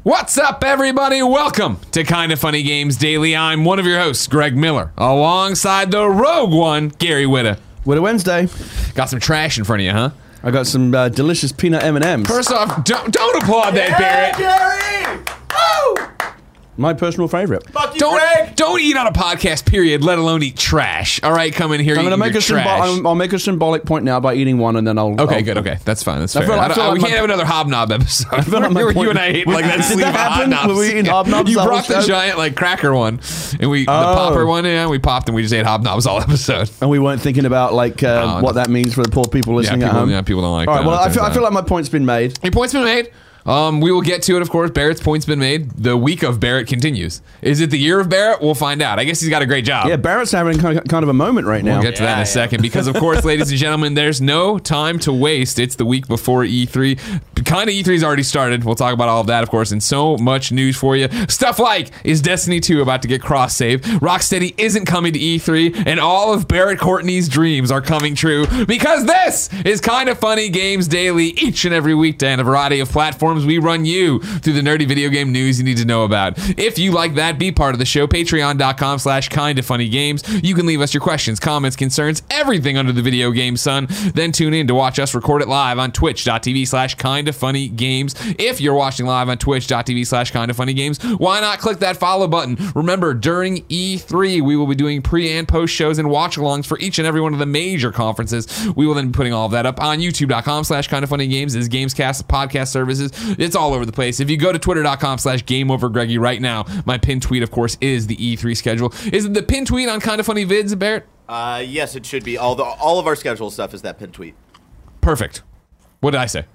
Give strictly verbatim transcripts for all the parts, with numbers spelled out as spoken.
What's up, everybody? Welcome to Kinda Funny Games Daily. I'm one of your hosts, Greg Miller, alongside the rogue one, Gary Whitta. Whitta Wednesday. Got some trash in front of you, huh? I got some uh, delicious peanut M and M's. First off, don't, don't applaud that, Yeah, Barrett. Gary! Woo! My personal favorite. Fuck you, Don't Greg! don't eat on a podcast, period, let alone eat trash. All right, come in here, I'm eat gonna make your a symbol- trash. I'll, I'll make a symbolic point now by eating one, and then I'll. Okay, I'll, good. Okay, that's fine. That's I fair. feel like- I I feel don't- like we my- can't have another hobnob episode. I feel like my Where you point- and I ate like that Did sleeve that of happen? hobnobs. Were we eating Yeah. hobnobs You the brought whole the show? giant like cracker one, and we the Oh. popper one. Yeah, we popped and we just ate hobnobs all episode. And we weren't thinking about like uh, No, what that means for the poor people Yeah, listening people, at home. yeah, people don't like All right. that. Well, I'll I feel, tell I you feel that. like my point's been made. Your point's been made. Um, we will get to it, of course. Barrett's point's been made. The week of Barrett continues. Is it the year of Barrett? We'll find out. I guess he's got a great job. Yeah, Barrett's having kind of kind of a moment right now. We'll get to that in Yeah, a yeah. second because, of course, ladies and gentlemen, there's no time to waste. It's the week before E three. Kind of E three's already started. We'll talk about all of that, of course, and so much news for you. Stuff like, is Destiny two about to get cross-save? Rocksteady isn't coming to E three, and all of Barrett Courtney's dreams are coming true because this is Kinda Funny Games Daily. Each and every weekday on a variety of platforms, we run you through the nerdy video game news you need to know about. If you like that, be part of the show. Patreon.com slash Kinda Funny Games. You can leave us your questions, comments, concerns, everything under the video game sun. Then tune in to watch us record it live on twitch.tv slash Kinda Funny Games. If you're watching live on twitch.tv slash Kinda Funny Games, why not click that follow button? Remember, during E three, we will be doing pre and post shows and watch-alongs for each and every one of the major conferences. We will then be putting all of that up on youtube.com slash Kinda Funny Games. Is Gamescast podcast services. It's all over the place. If you go to twitter.com slash GameOverGreggy right now, my pinned tweet, of course, is the E three schedule. Is it the pinned tweet on Kinda Funny Vids, Barrett? Uh, yes, it should be. All the all of our schedule stuff is that pinned tweet. Perfect. What did I say?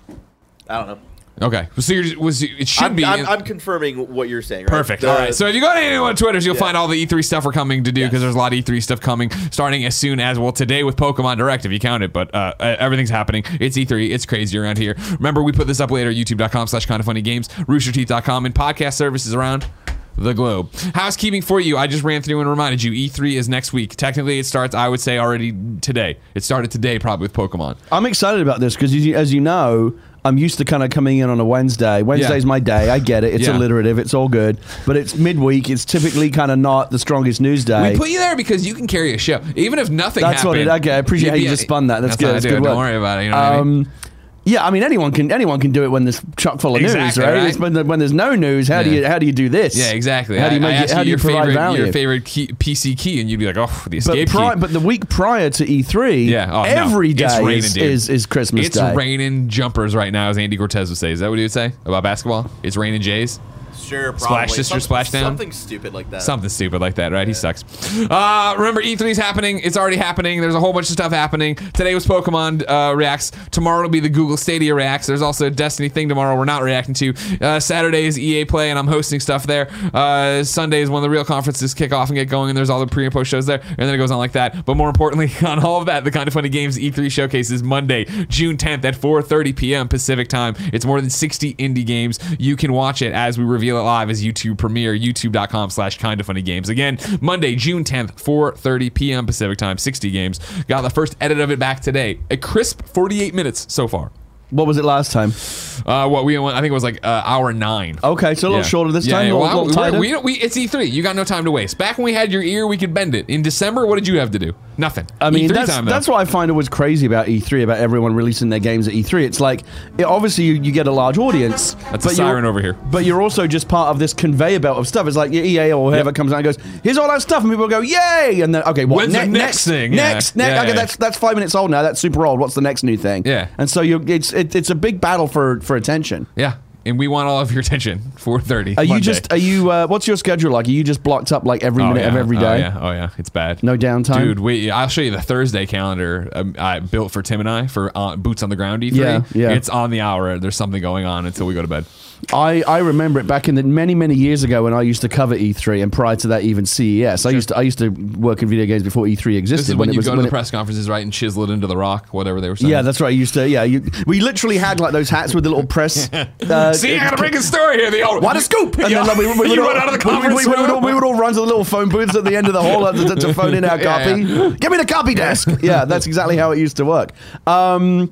I don't know. Okay. So you're, was it should I'm, be. I'm, in- I'm confirming what you're saying. Right? Perfect. The- All right. So if you go to any one of Twitters, you'll Yeah. find all the E three stuff we're coming to do because Yes. there's a lot of E three stuff coming starting as soon as, well, today with Pokemon Direct, if you count it, but uh, everything's happening. It's E three. It's crazy around here. Remember, we put this up later, youtube.com slash Kinda Funny Games, rooster teeth dot com, and podcast services around the globe. Housekeeping for you. I just ran through and reminded you, E three is next week. Technically, it starts, I would say, already today. It started today, probably, with Pokemon. I'm excited about this because, as you know, I'm used to kind of coming in on a Wednesday. Wednesday's Yeah. my day. I get it. It's Yeah. alliterative. It's all good. But it's midweek. It's typically kind of not the strongest news day. We put you there because you can carry a show. Even if nothing That's what happened. it- okay, I appreciate you'd how be you a- just spun that. That's good. what I That's do. good Don't work. worry about it. You know what I mean? Um, yeah, I mean anyone can anyone can do it when there's chock full of Exactly, news, right? right? It's when, the- when there's no news, how do Yeah. you how do you do this? Yeah, exactly. How do you I, make I it, asked how you do you your provide favorite, value? your favorite key, P C key, and you'd be like, "Oh, the But, escape pri- key." but the week prior to E three, Yeah, oh, no. every It's day raining, is, dude. is is Christmas It's Day. raining jumpers right now, as Andy Cortez would say. Is that what he would say about basketball? It's raining Jays. Sure, probably. Splash Sister, Something- Splashdown? Something stupid like that. Something stupid like that, right? He sucks. Uh, remember, E three's happening. It's already happening. There's a whole bunch of stuff happening. Today was Pokemon uh, Reacts. Tomorrow will be the Google Stadia Reacts. There's also a Destiny thing tomorrow we're not reacting to. Uh, Saturday is E A Play, and I'm hosting stuff there. Uh, Sunday is when the real conferences kick off and get going, and there's all the pre and post shows there, and then it goes on like that. But more importantly, on all of that, the Kinda Funny Games E three showcase is Monday, June tenth at four thirty p.m. Pacific time. It's more than sixty indie games. You can watch it as we reveal it live as YouTube premiere, youtube.com slash Kinda Funny Games. Again, Monday, June tenth, four thirty p.m. Pacific time, sixty games. Got the first edit of it back today. A crisp forty-eight minutes so far. What was it last time? Uh, what we went, I think it was like uh, hour nine. Okay, so a little Yeah. shorter this Yeah, time. yeah, a little, well, little tighter. we, we, we, it's E three. You got no time to waste. Back when we had your ear, we could bend it. In December, what did you have to do? Nothing. I mean, E three that's, time, though. that's what I find always crazy about E three, about everyone releasing their games at E three. It's like, it, obviously, you, you get a large audience. That's a but siren you're- over here. But you're also just part of this conveyor belt of stuff. It's like your E A or whoever Yep. comes out and goes, here's all that stuff, and people go, yay! And then, okay, what When's the ne- next thing? Yeah. Next, next. Yeah, okay, yeah. that's that's five minutes old now. That's super old. What's the next new thing? Yeah. And so you, it's it, it's a big battle for for attention. Yeah. And we want all of your attention. four thirty. Are you Monday. just? Are you? Uh, what's your schedule like? Are you just blocked up like every Oh, minute yeah. of every Oh, day? yeah. Oh, yeah. It's bad. No downtime? Dude, wait. I'll show you the Thursday calendar um, I built for Tim and I for uh, Boots on the Ground E three. Yeah, yeah. It's on the hour. There's something going on until we go to bed. I, I remember it back in the many many years ago when I used to cover E three, and prior to that even C E S. I used to I used to work in video games before E three existed. This is when, it you was go to when the it- press conferences, right, and chisel it into the rock, whatever they were saying. Yeah, that's right. I used to. Yeah, you, we literally had like those hats with the little press. Uh, See, I gotta break a story here. The old What a scoop! And Yeah. then like, we, we, we You would run all, out of the we- conference we, we, would room. all, we would all run to the little phone booths at the end of the hall to, to phone in our Yeah, copy. yeah. Give me the copy desk. Yeah, that's exactly how it used to work. Um,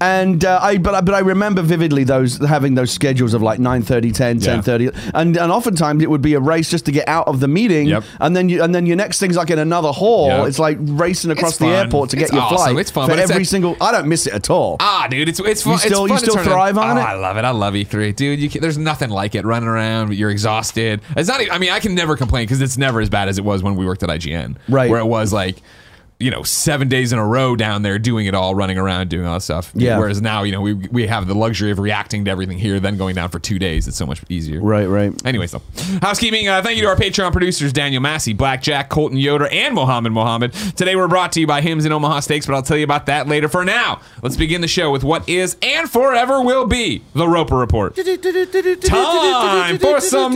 And uh, I, but I- but I remember vividly those having those schedules of like nine thirty, ten, Yeah. ten thirty, and and oftentimes it would be a race just to get out of the meeting, Yep. and then you and then your next thing's like in another hall. Yep. It's like racing across It's the fun. airport to get It's your awesome. flight. It's fun, for but it's every a- single. I don't miss it at all. Ah, dude, it's it's fun. You still- it's fun you to still turn thrive on oh, it? I love it. I love E three, dude. You can, there's nothing like it. Running around, but you're exhausted. It's not. even- I mean, I can never complain because it's never as bad as it was when we worked at I G N, Right. Where it was like, you know, seven days in a row down there doing it all, running around, doing all that stuff. Yeah. Whereas now, you know, we we have the luxury of reacting to everything here, then going down for two days. It's so much easier. Right, right. Anyways, though, housekeeping. Uh, thank you to our Patreon producers, Daniel Massey, Blackjack, Colton Yoder, and Mohammed Mohammed. Today we're brought to you by Hims and Omaha Steaks, but I'll tell you about that later. For now, let's begin the show with what is and forever will be the Roper Report. Time for some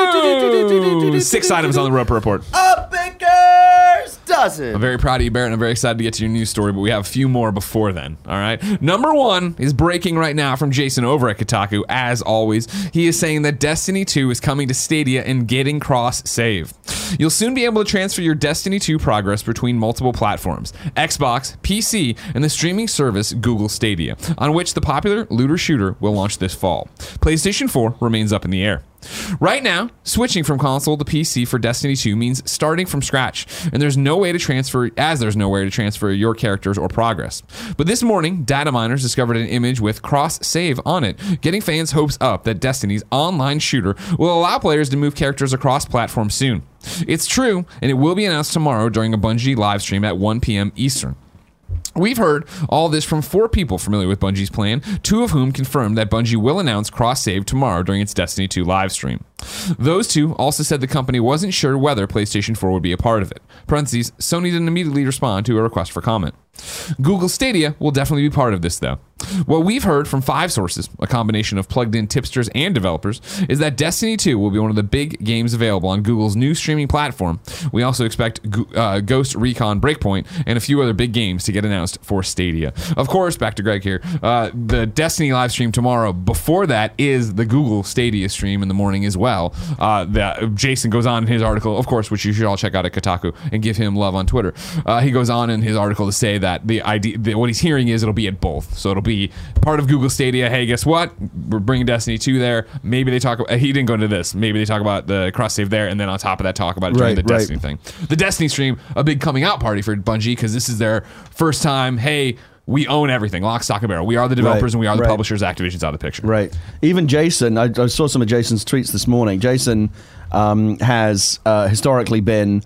news. Six items on the Roper Report. A baker's dozen. I'm very proud of you, Barrett, and I'm very excited to get to your news story, but we have a few more before then, all right? Number one is breaking right now from Jason over at Kotaku. As always, he is saying that Destiny two is coming to Stadia and getting cross-save. You'll soon be able to transfer your Destiny two progress between multiple platforms, Xbox, P C, and the streaming service Google Stadia, on which the popular looter shooter will launch this fall. PlayStation four remains up in the air. Right now, switching from console to P C for Destiny two means starting from scratch, and there's no way to transfer, as there's no way to transfer your characters or progress. But this morning, data miners discovered an image with cross-save on it, getting fans' hopes up that Destiny's online shooter will allow players to move characters across platforms soon. It's true, and it will be announced tomorrow during a Bungie live stream at one p.m. Eastern. We've heard all this from four people familiar with Bungie's plan, two of whom confirmed that Bungie will announce cross-save tomorrow during its Destiny two live stream. Those two also said the company wasn't sure whether PlayStation four would be a part of it. Parentheses, Sony didn't immediately respond to a request for comment. Google Stadia will definitely be part of this, though. What we've heard from five sources, a combination of plugged-in tipsters and developers, is that Destiny two will be one of the big games available on Google's new streaming platform. We also expect uh, Ghost Recon Breakpoint and a few other big games to get announced for Stadia. Of course, back to Greg here, uh, the Destiny live stream tomorrow, before that is the Google Stadia stream in the morning as well. Uh, that Jason goes on in his article, of course, which you should all check out at Kotaku and give him love on Twitter. Uh, he goes on in his article to say that the idea, the, what he's hearing is it'll be at both. So it'll be part of Google Stadia. Hey, guess what? We're bringing Destiny two there. Maybe they talk about, he didn't go into this. Maybe they talk about the cross save there, and then on top of that, talk about it during Right, the right. Destiny thing. The Destiny stream, a big coming out party for Bungie because this is their first time. Hey, we own everything, lock, stock, and barrel. We are the developers Right, and we are the right. publishers. Activision's out of the picture. Right. Even Jason, I, I saw some of Jason's tweets this morning. Jason um, has uh, historically been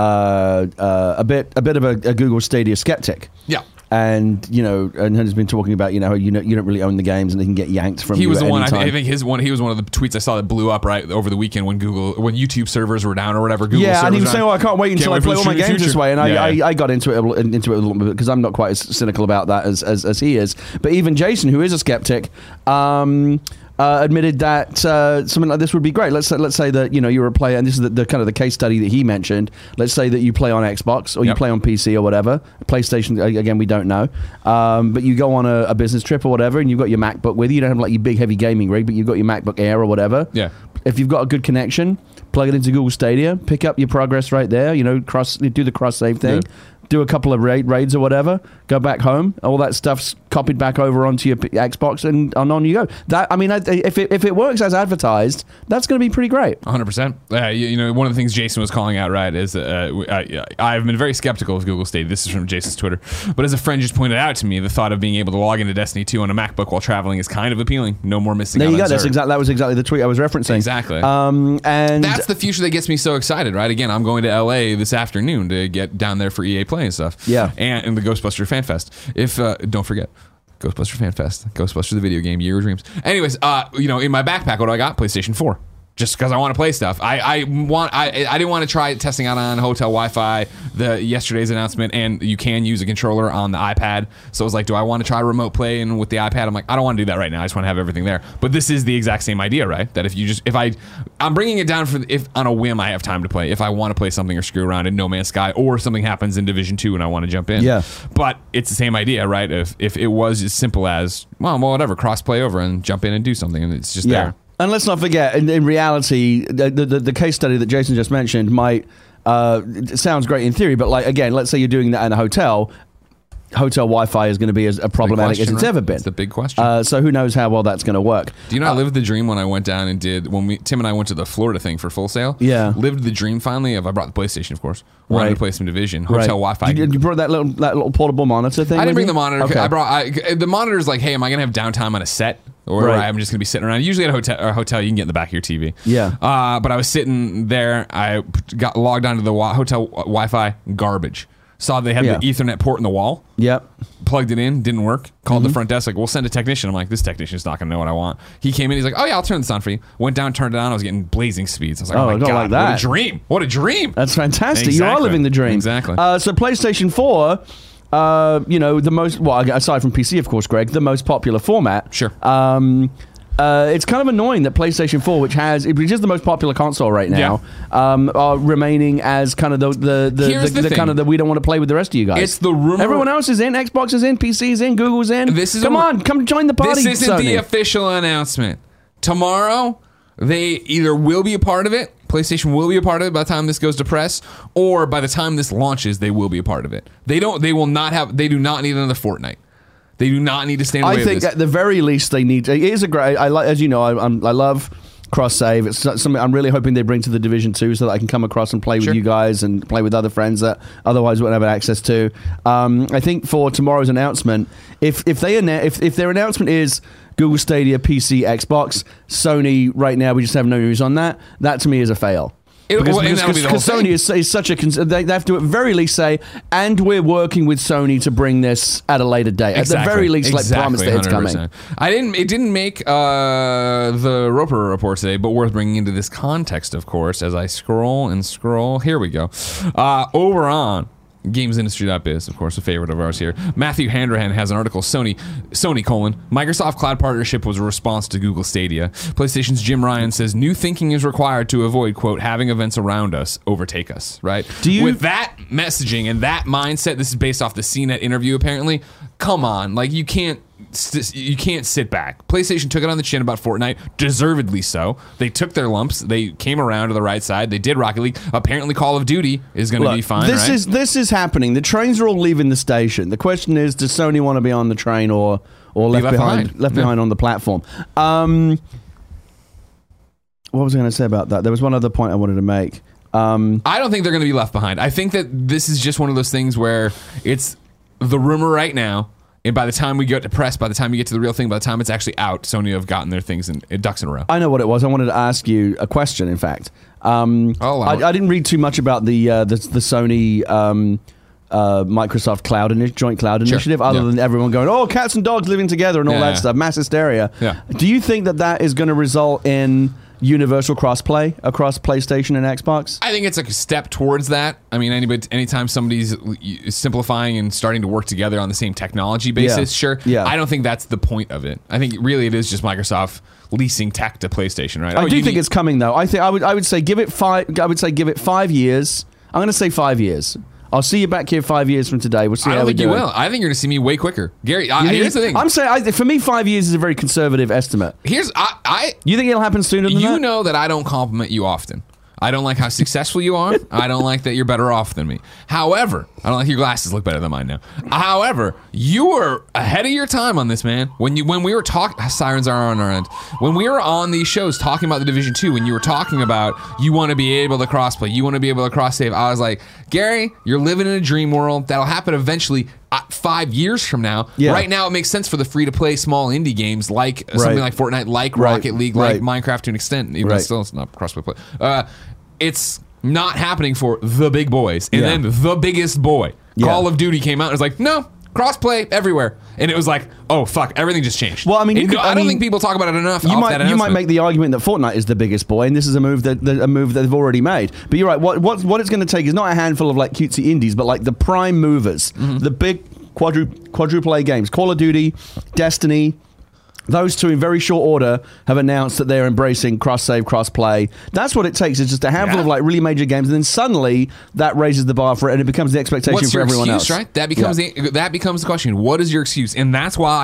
uh, uh, a bit a bit of a, a Google Stadia skeptic. Yeah. And you know, and has been talking about you know how you know you don't really own the games and they can get yanked from He you was at the one. any I think, I time. think his one. He was one of the tweets I saw that blew up right over the weekend when Google, when YouTube servers were down or whatever. Google Yeah, and he servers was saying, down. "Oh, I can't wait until Can't I wait play for all the my games future. this way." And I, Yeah, yeah. I, I got into it a little- into it a little bit because I'm not quite as cynical about that as, as as he is. But even Jason, who is a skeptic, um, uh, admitted that uh, something like this would be great. Let's say, let's say that you know you're a player, and this is the, the kind of the case study that he mentioned. Let's say that you play on Xbox or you Yep. play on P C or whatever. PlayStation a- again, we don't know. Um, but you go on a, a business trip or whatever, and you've got your MacBook with you. You don't have like your big heavy gaming rig, but you've got your MacBook Air or whatever. Yeah. If you've got a good connection, plug it into Google Stadia, pick up your progress right there. You know, cross do the cross save thing. Yeah. Do a couple of raid, raids or whatever, go back home, all that stuff's copied back over onto your P- Xbox, and, and on you go. That I mean, I, if it, if it works as advertised, that's going to be pretty great. one hundred percent. Uh, you, you know, one of the things Jason was calling out, right, is uh, I, I've been very skeptical of Google Stadia. This is from Jason's Twitter. But as a friend just pointed out to me, the thought of being able to log into Destiny two on a MacBook while traveling is kind of appealing. No more missing There out you go. on That's Xur. exactly that was exactly the tweet I was referencing. Exactly. Um, and That's the future that gets me so excited, right? Again, I'm going to L A this afternoon to get down there for E A Play and stuff. Yeah. And, and the Ghostbuster Fan Fest. If uh, don't forget, Ghostbuster Fan Fest, Ghostbuster the video game, Year of Dreams. Anyways, uh, you know, in my backpack, what do I got? PlayStation four. Just because I want to play stuff. I, I want. I, I didn't want to try testing out on hotel Wi-Fi. The yesterday's announcement, and you can use a controller on the iPad. So I was like, do I want to try remote play and with the iPad? I'm like, I don't want to do that right now. I just want to have everything there. But this is the exact same idea, right? That if you just, if I, I'm bringing it down for if on a whim I have time to play. If I want to play something or screw around in No Man's Sky, or something happens in Division Two and I want to jump in. Yeah. But it's the same idea, right? If if it was as simple as, well, well whatever, cross play over and jump in and do something, and it's just yeah. there. And let's not forget, in, in reality, the, the the case study that Jason just mentioned might uh, it sounds great in theory, but like again, let's say you're doing that in a hotel. hotel Wi-Fi is going to be as uh, problematic question, as it's right? ever been. It's the big question. Uh, so who knows how well that's going to work? Do you know I lived the dream when I went down and did when we Tim and I went to the Florida thing for Full Sail? Yeah. Lived the dream finally of I brought the PlayStation, of course. Wanted Right. to play some Division. Hotel Wi-Fi. You, you brought that little that little portable monitor thing. I didn't with bring you? the monitor. Okay. I brought I, the monitor's like, hey, am I gonna have downtime on a set, or Right. I'm just gonna be sitting around? Usually at a hotel, or a hotel, you can get in the back of your T V. Yeah. Uh, but I was sitting there. I got logged onto the wi- hotel Wi-Fi. Garbage. Saw they had Yeah. the Ethernet port in the wall. Yep. Plugged it in, didn't work. Called Mm-hmm. the front desk, like, we'll send a technician. I'm like, this technician's not gonna know what I want. He came in, he's like, oh yeah, I'll turn this on for you. Went down, turned it on. I was getting blazing speeds. I was like, Oh, oh, I my don't god, like that. what a dream! What a dream! That's fantastic. You are Exactly. living the dream. Exactly. Uh, so PlayStation four, uh, you know, the most, well, aside from P C, of course, Greg, the most popular format. Sure. Um, uh, it's kind of annoying that PlayStation four, which has, which is the most popular console right now, um, are remaining as kind of the the, the, Here's the, the the kind thing. of the we don't want to play with the rest of you guys. It's the rumor- Everyone else is in. Xbox is in. P C is in. Google's in. This is come a- on, come join the party. This isn't Sony. the official announcement. Tomorrow, they either will be a part of it, PlayStation will be a part of it by the time this goes to press, or by the time this launches, they will be a part of it. They don't. They will not have. They do not need another Fortnite. They do not need to stand away I think with this. at the very least they need. It is a great. I like, as you know, I, I'm, I love cross save. It's something I'm really hoping they bring to the Division Two, so that I can come across and play Sure. with you guys and play with other friends that otherwise wouldn't have access to. Um, I think for tomorrow's announcement, if if they anna- if if their announcement is Google Stadia, P C, Xbox, Sony, right now we just have no news on that. That to me is a fail. It- Because, well, and because, that'll be the whole because Sony thing. is, is such a cons- they, they have to at very least say, and we're working with Sony to bring this at a later date. At the very least, like promise that it's coming. one hundred percent. I didn't. It didn't make uh, the Roper report today, but worth bringing into this context, of course. As I scroll and scroll, here we go. Uh, over on GamesIndustry.biz, of course, a favorite of ours here. Matthew Handrahan has an article. Sony, Sony colon Microsoft Cloud partnership was a response to Google Stadia. PlayStation's Jim Ryan says new thinking is required to avoid quote having events around us overtake us. Right? Do you- With that messaging and that mindset, this is based off the C net interview. Apparently, come on, like you can't. st- You can't sit back. PlayStation took it on the chin about Fortnite, deservedly so. They took their lumps. They came around to the right side. They did Rocket League. Apparently, Call of Duty is going to Look, be fine. This right? is this is happening. The trains are all leaving the station. The question is, does Sony want to be on the train or or left, left behind, behind. left Yeah. behind on the platform? Um, what was I going to say about that? There was one other point I wanted to make. Um, I don't think they're going to be left behind. I think that this is just one of those things where it's the rumor right now, and by the time we get to press, by the time you get to the real thing, by the time it's actually out, Sony have gotten their things in, in ducks in a row. I know what it was. I wanted to ask you a question. In fact, um, Oh, wow. I, I didn't read too much about the uh, the, the Sony. Um, uh, Microsoft Cloud ini- joint cloud Sure. initiative, other Yeah. than everyone going, "Oh, cats and dogs living together" and all Yeah, that yeah. stuff, mass hysteria. Yeah. Do you think that that is going to result in universal crossplay across PlayStation and Xbox? I think it's like a step towards that. I mean, anybody, anytime somebody's simplifying and starting to work together on the same technology basis, Yeah. sure. Yeah. I don't think that's the point of it. I think really it is just Microsoft leasing tech to PlayStation, right? I Oh, do you think need- it's coming though. I think I would I would say give it five. I would say give it five years. I'm going to say five years. I'll see you back here five years from today. We'll see I how don't we think do you it. will. I think you're going to see me way quicker, Gary. I, You think- here's the thing. I'm saying I, for me, five years is a very conservative estimate. here's I. I You think it'll happen sooner than you that? know that I don't compliment you often. I don't like how successful you are. I don't like that you're better off than me. However, I don't like your glasses look better than mine now. However, you were ahead of your time on this, man. When you when we were talking, sirens are on our end. When we were on these shows talking about the Division Two, when you were talking about you want to be able to crossplay, you want to be able to cross save, I was like, Gary, you're living in a dream world. That'll happen eventually. Uh, five years from now. Yeah. Right now, it makes sense for the free-to-play small indie games like something Right. like Fortnite, like Right. Rocket League, like Right. Minecraft to an extent, even though Right. still it's not crossplay play. Uh, it's not happening for the big boys. And Yeah. then the biggest boy, Yeah. Call of Duty, came out and was like, no, crossplay everywhere. And it was like, oh, fuck, everything just changed. Well, I mean, you And could- no, I I don't mean, think people talk about it enough. You off might that you might announcement. make the argument that Fortnite is the biggest boy, and this is a move that, that a move that they've already made. But you're right. What what what it's going to take is not a handful of like cutesy indies, but like the prime movers, Mm-hmm. the big quadru- quadruple A games, Call of Duty, Destiny. Those two, in very short order, have announced that they're embracing cross-save, cross-play. That's what it takes. It's just a handful Yeah. of like really major games, and then suddenly that raises the bar for it, and it becomes the expectation What's for your everyone excuse, else. right? That becomes Yeah. the that becomes the question. What is your excuse? And that's why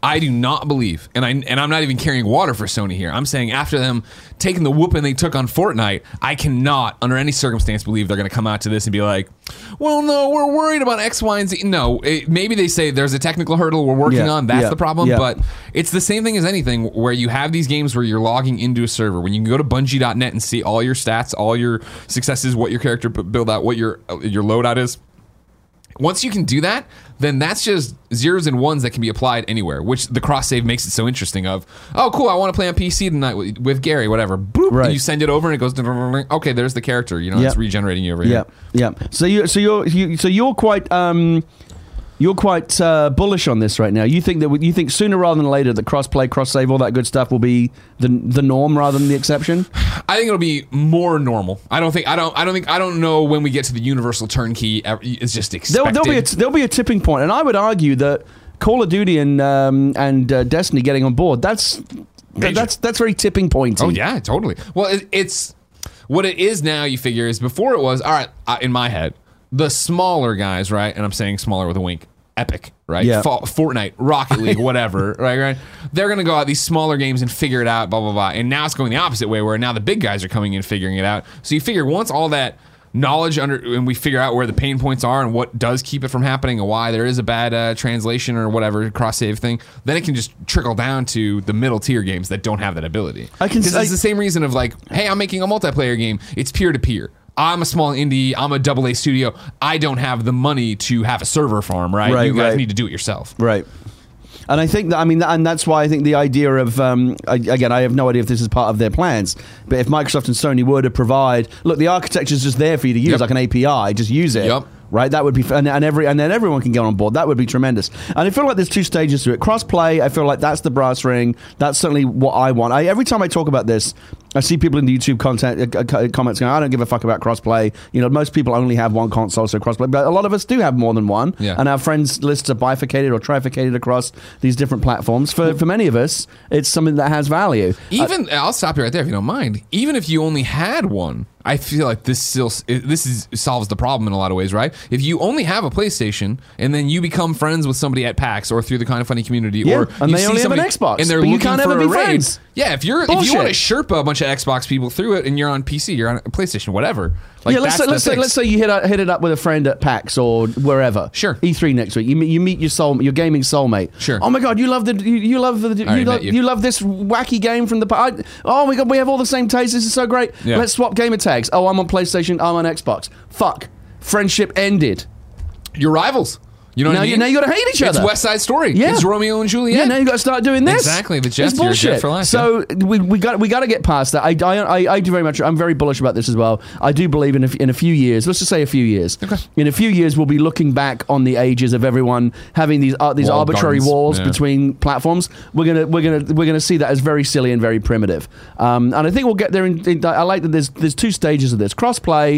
I do not believe, and I and I'm not even carrying water for Sony here. I'm saying after them taking the whooping they took on Fortnite, I cannot, under any circumstance, believe they're going to come out to this and be like, "Well, no, we're worried about X, Y, and Z." No, it, maybe they say there's a technical hurdle we're working Yeah, on. That's yeah, the problem. yeah. But it's the same thing as anything where you have these games where you're logging into a server. When you can go to Bungie dot net and see all your stats, all your successes, what your character b- build out, what your your loadout is. Once you can do that, then that's just zeros and ones that can be applied anywhere, which the cross save makes it so interesting of, oh, cool, I want to play on P C tonight with, with Gary, whatever. Boop, Right. you send it over and it goes, okay, there's the character. You know, Yep. it's regenerating you over here. Yeah, yeah. So you, so you're, you, so you're quite, um, you're quite uh, bullish on this right now. You think that you think sooner rather than later that cross-play, cross-save, all that good stuff will be the the norm rather than the exception. I think it'll be more normal. I don't think I don't I don't think I don't know when we get to the universal turnkey. It's just expected. There'll, there'll be a, there'll be a tipping point, and I would argue that Call of Duty and um, and uh, Destiny getting on board that's Major. that's that's very tipping pointy. Oh yeah, totally. Well, it, it's what it is now. You figure is before it was all right. Uh, in my head, the smaller guys, right? And I'm saying smaller with a wink. Epic, right? Yeah. Fa- Fortnite, Rocket League, whatever, right? Right? They're gonna go out these smaller games and figure it out, blah blah blah. And now it's going the opposite way, where now the big guys are coming in and figuring it out. So you figure once all that knowledge under, and we figure out where the pain points are and what does keep it from happening, and why there is a bad uh, translation or whatever cross save thing, then it can just trickle down to the middle tier games that don't have that ability. I can Because I- it's the same reason of like, hey, I'm making a multiplayer game. It's peer to peer. I'm a small indie. I'm a double A studio. I don't have the money to have a server farm, right? Right, You guys right. need to do it yourself. Right. And I think that, I mean, and that's why I think the idea of, um, I- again, I have no idea if this is part of their plans, but if Microsoft and Sony were to provide, look, the architecture is just there for you to use, Yep. like an A P I, just use it. Yep. Right, that would be, and, and every, and then everyone can get on board. That would be tremendous. And I feel like there's two stages to it. Cross-play, I feel like that's the brass ring. That's certainly what I want. I, every time I talk about this, I see people in the YouTube content uh, uh, comments going, "I don't give a fuck about cross-play." You know, most people only have one console, so cross-play. But a lot of us do have more than one, Yeah. and our friends' lists are bifurcated or trifurcated across these different platforms. For for many of us, it's something that has value. Even I'll stop you right there if you don't mind. Even if you only had one, I feel like this still this is solves the problem in a lot of ways, right? If you only have a PlayStation and then you become friends with somebody at PAX or through the Kind of Funny community, Yeah, or and you they see only have an somebody Xbox, and they're but you looking can't for ever a be raid. friends. Yeah, if you're if Bullshit. you want to Sherpa a bunch of Xbox people through it and you're on P C, you're on a PlayStation, whatever. Like, yeah, let's that's say, let's the say fix. let's say you hit a, hit it up with a friend at PAX or wherever. Sure. E three next week. You meet, you meet your soul, your gaming soulmate. Sure. Oh my god, you love the you, you love the you, already love, met you. you love this wacky game from the pa- I, oh my god, we have all the same tastes. This is so great. Yeah. Let's swap gamer tags. Oh, I'm on PlayStation. I'm on Xbox. Fuck. Friendship ended. You're rivals. You know what Now I you mean? now you got to hate each It's other. West Side Story. Yeah. It's Romeo and Juliet. Yeah, now you got to start doing this. Exactly, the Jets, It's you're a Jet bullshit. for life, So we we got we got to get past that. I, I I I do very much. I'm very bullish about this as well. I do believe in a, in a few years. Let's just say a few years. Okay. In a few years, we'll be looking back on the ages of everyone having these uh, these Walled arbitrary gardens. walls Yeah. between platforms. We're gonna we're gonna we're gonna see that as very silly and very primitive. Um, and I think we'll get there. In, in, I like that. There's there's two stages of this crossplay.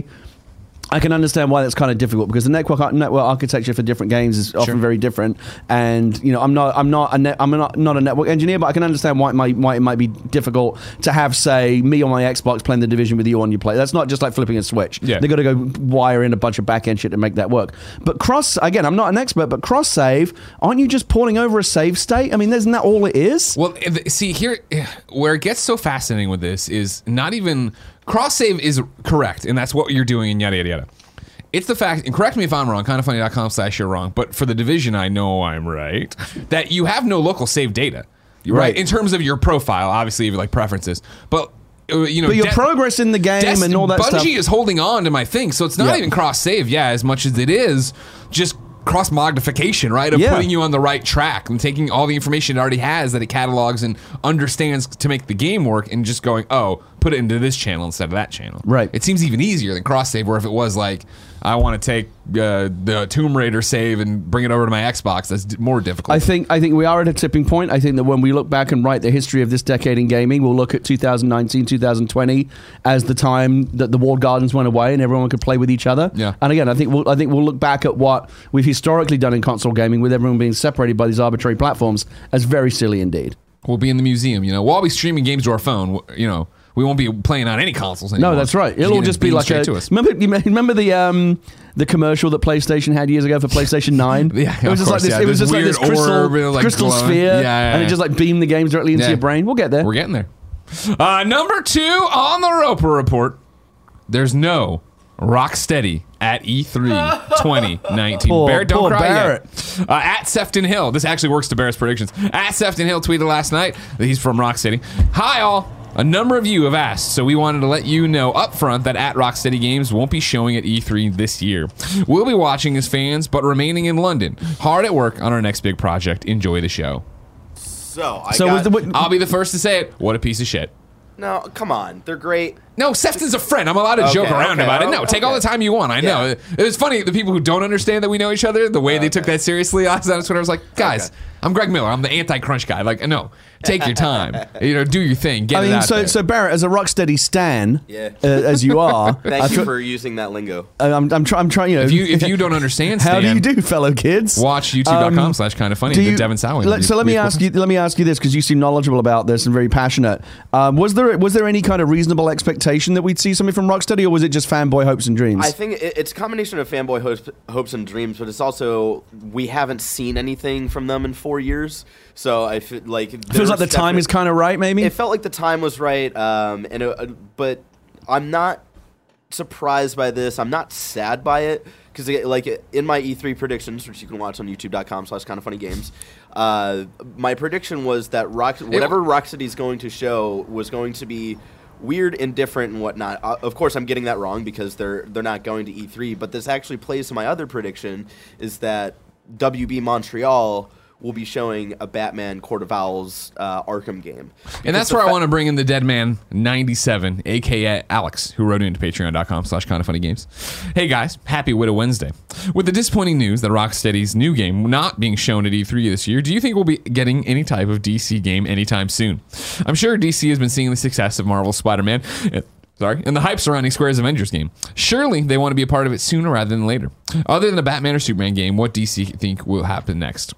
I can understand why that's kind of difficult because the network network architecture for different games is often Sure. very different. And you know, I'm not I'm not a net, I'm not not a network engineer, but I can understand why it might why it might be difficult to have, say, me on my Xbox playing the Division with you on your play. That's not just like flipping a switch. Yeah. They got to go wire in a bunch of back end shit to make that work. But cross again, I'm not an expert, but cross save, aren't you just porting over a save state? I mean, isn't that all it is? Well, if- see here, where it gets so fascinating with this is not even cross save is correct, and that's what you're doing, and yada yada yada. It's the fact, and correct me if I'm wrong, kindoffunny.com slash you're wrong, but for the Division, I know I'm right, that you have no local save data, right? Right. In terms of your profile, obviously, you have like preferences, but uh, you know, But your De- progress in the game Dest- and all that Bungie stuff. is holding on to my thing, so it's not Yeah. even cross save, yeah, as much as it is just cross magnification, right? Of Yeah. putting you on the right track and taking all the information it already has that it catalogs and understands to make the game work, and just going, oh, put it into this channel instead of that channel. Right. It seems even easier than cross save, where if it was like, I want to take uh, the Tomb Raider save and bring it over to my Xbox, that's d- more difficult. I think I think we are at a tipping point. I think that when we look back and write the history of this decade in gaming, we'll look at two thousand nineteen, two thousand twenty as the time that the walled gardens went away and everyone could play with each other. Yeah. And again, I think we'll I think we'll look back at what we've historically done in console gaming with everyone being separated by these arbitrary platforms as very silly indeed. We'll be in the museum, you know. We'll all be streaming games to our phone, w- you know. we won't be playing on any consoles anymore. No, that's right. You're It'll gonna just be beam like straight a. to us. Remember, you may- remember the um the commercial that PlayStation had years ago for PlayStation Nine? Yeah, it was of just like course, this. yeah. It was This just like weird this crystal, orb, you know, like crystal glowing. sphere, Yeah, yeah, and it yeah. just like beamed the games directly into Yeah. your brain. We'll get there. We're getting there. Uh, number two on the Roper Report. There's no Rocksteady at E three twenty nineteen. Poor- Barrett, don't poor cry Barrett. yet. Uh, at Sefton Hill. This actually works to Barrett's predictions. At Sefton Hill tweeted last night that he's from Rocksteady. Hi, all. A number of you have asked, so we wanted to let you know up front that at Rocksteady Games won't be showing at E three this year. We'll be watching as fans, but remaining in London. Hard at work on our next big project. Enjoy the show. So I So got, was the, what, I'll be the first to say it. What a piece of shit. no, come on, they're great. No, Sefton's a friend. I'm allowed to Okay, joke around okay, about it. No, okay. take all the time you want. I know. Yeah. It, it was funny. The people who don't understand that we know each other, the way they took that seriously, I was on Twitter. I was like, guys, Okay. I'm Greg Miller. I'm the anti-crunch guy. Like, no, take your time. You know, do your thing. Get I it mean, out so there. so Barrett, as a Rocksteady stan, Yeah. uh, as you are, Thank I you feel- for using that lingo. uh, I'm I'm, try, I'm trying. You know, if you if you don't understand, how do Stan, you do, fellow kids? watch youtube.com Um, slash kind of funny. Do The you- Devin Sowing. let- so let me ask you. Let me ask you this, because you seem knowledgeable about this and very passionate. Um, was there was there any kind of reasonable expectation that we'd see something from Rocksteady, or was it just fanboy hopes and dreams? I think it, it's a combination of fanboy hopes, hopes and dreams, but it's also we haven't seen anything from them in four years. So I feel like it feels like the time is kind of right. Maybe It felt like the time was right, um, and it, uh, but I'm not surprised by this. I'm not sad by it because, like, in my E three predictions, which you can watch on YouTube.com slash kind of funny games, uh, my prediction was that Rock, whatever Rocksteady's going to show was going to be weird and different and whatnot. Uh, of course, I'm getting that wrong because they're they're not going to E three. But this actually plays to my other prediction: is that W B Montreal will be showing a Batman Court of Owls uh, Arkham game. And that's Because the where I fa- want to bring in the Dead Man ninety-seven, aka Alex, who wrote into patreon.com slash kind of funny games. Hey guys, happy Widow Wednesday. With the disappointing news that Rocksteady's new game not being shown at E three this year, do you think we'll be getting any type of D C game anytime soon? I'm sure D C has been seeing the success of Marvel's Spider-Man. uh, Sorry, and the hype surrounding Square's Avengers game. Surely they want to be a part of it sooner rather than later. Other than a Batman or Superman game, what D C think will happen next?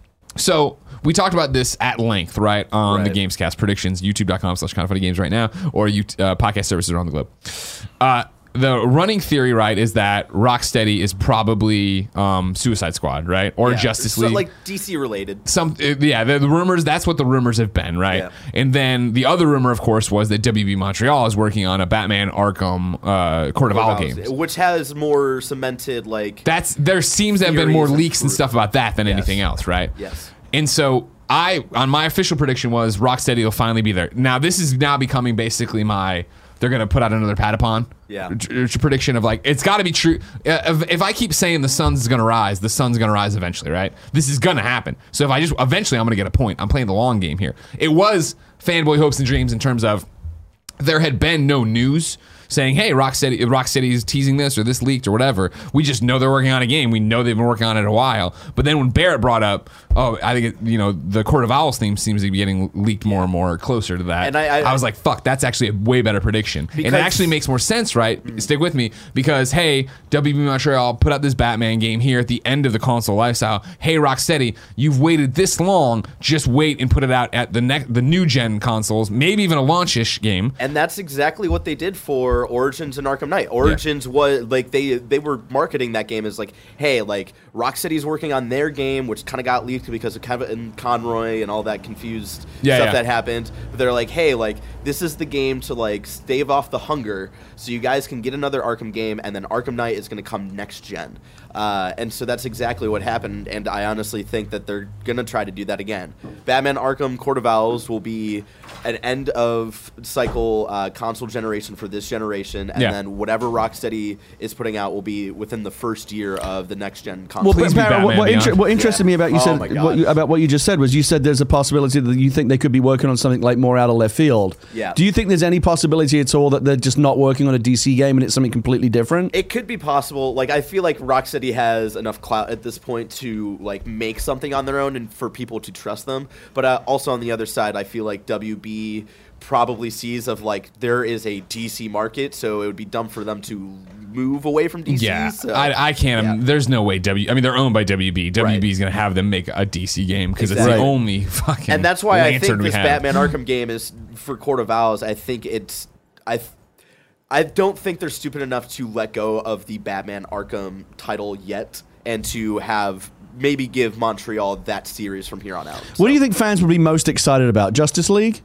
So we talked about this at length, right, on the Right. Gamescast predictions, youtube.com slash kind of funny games right now, or you, uh, podcast services around the globe. Uh, the running theory, right, is that Rocksteady is probably um, Suicide Squad, right, or Yeah, Justice so, League. like D C related. Some, uh, yeah, the, the rumors. That's what the rumors have been, right? Yeah. And then the other rumor, of course, was that W B Montreal is working on a Batman Arkham uh, Court of Owl game. Which has more cemented, like... That's there seems to have been more Theories and leaks and proof. stuff about that than Yes. anything else, right? Yes. And so I, on my official prediction was Rocksteady will finally be there. Now this is now becoming basically my. They're gonna put out another Patapon. Yeah. t- t- prediction of like it's got to be true. Uh, If, if I keep saying the sun's gonna rise, the sun's gonna rise eventually, right? This is gonna happen. So if I just eventually I'm gonna get a point. I'm playing the long game here. It was fanboy hopes and dreams in terms of there had been no news saying, hey, Rocksteady, Rocksteady is teasing this or this leaked or whatever. We just know they're working on a game. We know they've been working on it a while. But then when Barrett brought up, oh, I think, it, you know, the Court of Owls theme seems to be getting leaked more and more closer to that. And I- I- was like, fuck, that's actually a way better prediction. And it Because- actually makes more sense, right? Stick with me. Because, hey, W B Montreal put out this Batman game here at the end of the console lifestyle. Hey, Rocksteady, you've waited this long. Just wait and put it out at the next, the new gen consoles, maybe even a launch-ish game. And that's exactly what they did for Origins and Arkham Knight. Origins was like they they were marketing that game as like, hey, like Rocksteady's working on their game, which kind of got leaked because of Kevin Conroy and all that confused Yeah, stuff yeah. that happened. But they're like, hey, like this is the game to like stave off the hunger, so you guys can get another Arkham game, and then Arkham Knight is going to come next gen. Uh, and so that's exactly what happened, and I honestly think that they're going to try to do that again. Batman Arkham Court of Owls will be an end of cycle uh, console generation for this generation, and Yeah. then whatever Rocksteady is putting out will be within the first year of the next gen console. Well, Please be Barrett, what, Batman what, inter- Beyond. what interested Yeah. me about you Oh said my what God. you, about what you just said was you said there's a possibility that you think they could be working on something like more out of left field. Yeah. Do you think there's any possibility at all that they're just not working on a D C game and it's something completely different? It could be possible. Like, I feel like Rocksteady has enough clout at this point to like make something on their own and for people to trust them. But uh, also on the other side, I feel like W B probably sees of like there is a D C market, so it would be dumb for them to move away from D C. Yeah, so, I, I can't. yeah. There's no way W. I mean, they're owned by W B. W B is going to have them make a D C game because Exactly. it's the Right. only fucking. And that's why I lantern think we this have. Batman Arkham game is for Court of Owls. I think it's I, th- I don't think they're stupid enough to let go of the Batman Arkham title yet, and to have maybe give Montreal that series from here on out. What do you think fans would be most excited about? Justice League?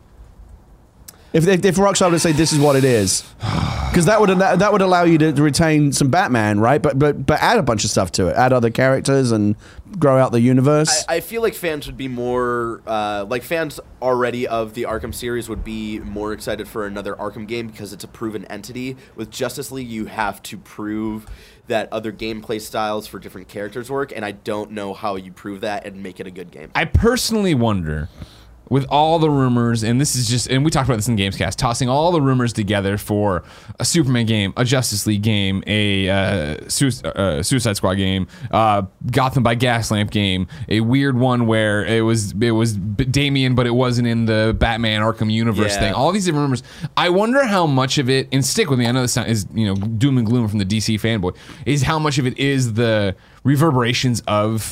If if, if Rockstar would say this is what it is, because that would that, that would allow you to, to retain some Batman, right? But but but add a bunch of stuff to it, add other characters, and grow out the universe. I, I feel like fans would be more uh, like fans already of the Arkham series would be more excited for another Arkham game because it's a proven entity. With Justice League, you have to prove that other gameplay styles for different characters work, and I don't know how you prove that and make it a good game. I personally wonder, with all the rumors, and this is just, and we talked about this in Gamescast, tossing all the rumors together for a Superman game, a Justice League game, a uh, Su- uh, Suicide Squad game, uh, Gotham by Gaslamp game, a weird one where it was it was Damian, but it wasn't in the Batman Arkham universe Yeah. thing. All these different rumors. I wonder how much of it, and stick with me, I know this is, you know, doom and gloom from the D C fanboy, is how much of it is the reverberations of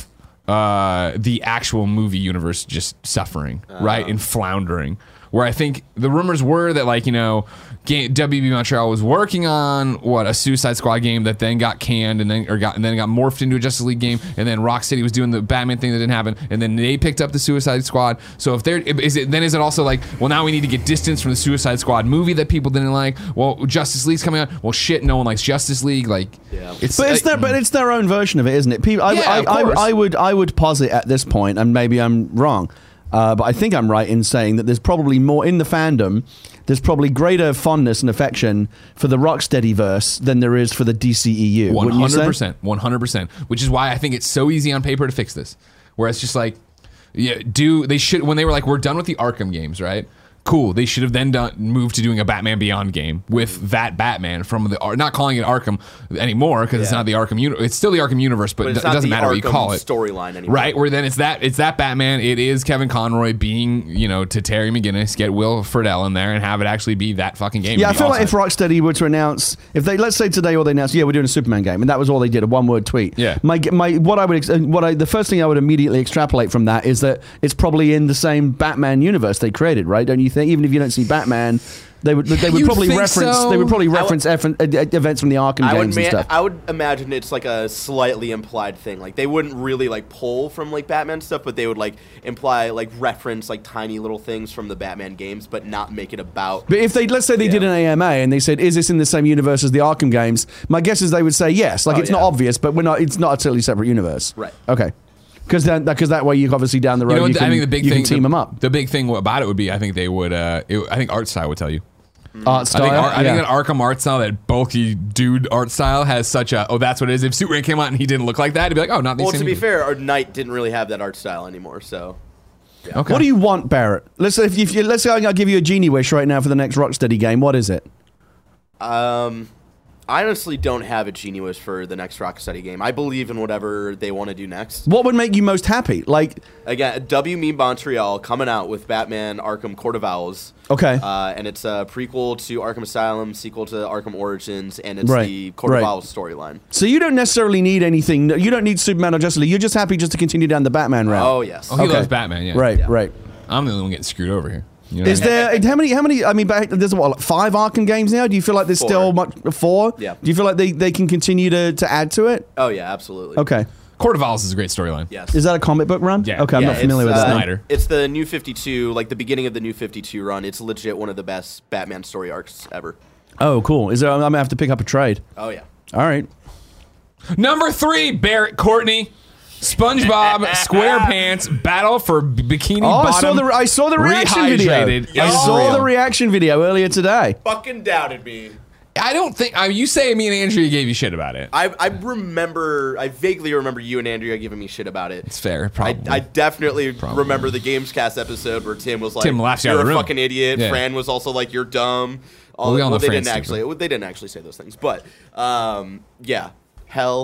Uh, the actual movie universe just suffering, uh, right, and floundering. Where I think the rumors were that, like, you know, game, W B Montreal was working on what a Suicide Squad game that then got canned and then or got and then got morphed into a Justice League game, and then Rocksteady was doing the Batman thing that didn't happen, and then they picked up the Suicide Squad. So if they're is it then is it also like, well, now we need to get distance from the Suicide Squad movie that people didn't like? Well, Justice League's coming out. Well, shit, no one likes Justice League. Like, Yeah. it's But it's uh, their, but it's their own version of it, isn't it? People, I, Yeah, I, of I, course. I would, I would posit at this point, and maybe I'm wrong, uh, but I think I'm right in saying that there's probably more in the fandom. There's probably greater fondness and affection for the Rocksteady verse than there is for the D C E U. One wouldn't you say? hundred percent, one hundred percent. Which is why I think it's so easy on paper to fix this. Where it's just like, yeah, do they should when they were like, we're done with the Arkham games, right? Cool. They should have then done moved to doing a Batman Beyond game with that Batman from the not calling it Arkham anymore because it's Yeah. not the Arkham universe. It's still the Arkham universe, but, But it's it not doesn't the matter what you Arkham call it. storyline anymore. Right, where then it's that it's that Batman. It is Kevin Conroy being, you know, to Terry McGinnis, get Will Friedle in there, and have it actually be that fucking game. Yeah, I It'd be feel like if awesome. Rocksteady were to announce, if they let's say today, or they announced, yeah, we're doing a Superman game, and that was all they did, a one-word tweet. Yeah. My my what I would ex- what I the first thing I would immediately extrapolate from that is that it's probably in the same Batman universe they created, right? Don't you think? Even if you don't see Batman, they would they would You'd probably think reference so. they would probably I would- reference eff- uh, events from the Arkham I would, games and ma- stuff. I would imagine it's like a slightly implied thing. Like they wouldn't really like pull from like Batman stuff, but they would like imply like reference like tiny little things from the Batman games, but not make it about. But if they, let's say they did Yeah. an A M A and they said, "Is this in the same universe as the Arkham games?" My guess is they would say yes. Like Oh, it's not yeah. obvious, but we're not. It's not a totally separate universe. Right. Okay. Because then, because that way, you obviously down the road, You know, you, what, can, I think the big you thing can team the, them up. The big thing about it would be, I think they would. Uh, it, I think art style would tell you. Art style. I think, Ar- I yeah. think that Arkham art style, that bulky dude art style, has such a oh that's what it is. If Superman came out and he didn't look like that, he'd be like, oh, not these. Well, same to be people. fair, our Knight didn't really have that art style anymore, so. Okay. What do you want, Barrett? Let's say if you, if you let's say I'll give you a genie wish right now for the next Rocksteady game. What is it? Um, I honestly don't have a genie wish for the next Rocksteady game. I believe in whatever they want to do next. What would make you most happy? Like, Again, W Me Montreal coming out with Batman Arkham Court of Owls. okay, Uh, and it's a prequel to Arkham Asylum, sequel to Arkham Origins, and it's Right, the Court right. of Owls storyline. so you don't necessarily need anything. You don't need Superman or Justice League. You're just happy just to continue down the Batman route. Oh, yes. Oh, he Okay. loves Batman. Yeah. right, Yeah. right. I'm the only one getting screwed over here. You know Is what I mean? there how many? How many? I mean, back, there's what like five Arkham games now. Do you feel like there's Four. still much four? Yeah. Do you feel like they, they can continue to, to add to it? Oh, yeah, absolutely. Okay. Court of Owls is a great storyline. Yes. Is that a comic book run? Yeah. Okay, I'm Yeah, not familiar with it's, that. uh, name. Snyder. It's the New fifty-two, like the beginning of the New fifty-two run. It's legit one of the best Batman story arcs ever. Oh, cool. Is there? I'm gonna have to pick up a trade. Oh, yeah. All right. Number three, Barrett Courtney. SpongeBob SquarePants Battle for B- Bikini Oh, I Bottom. saw the I saw the reaction video. Rehydrated I is saw real. the reaction video earlier today. Fucking doubted me. I don't think. Uh, you say me and Andrea gave you shit about it. I, I remember, I vaguely remember you and Andrea giving me shit about it. It's fair, I, probably. I definitely Probably. remember the Gamescast episode where Tim was like, Tim laughs you out "You're of the a room." fucking idiot." Yeah. Fran was also like, "You're dumb." All Well, we that- all well, know they Fran's didn't actually. stupid. They didn't actually say those things, but um, yeah, hell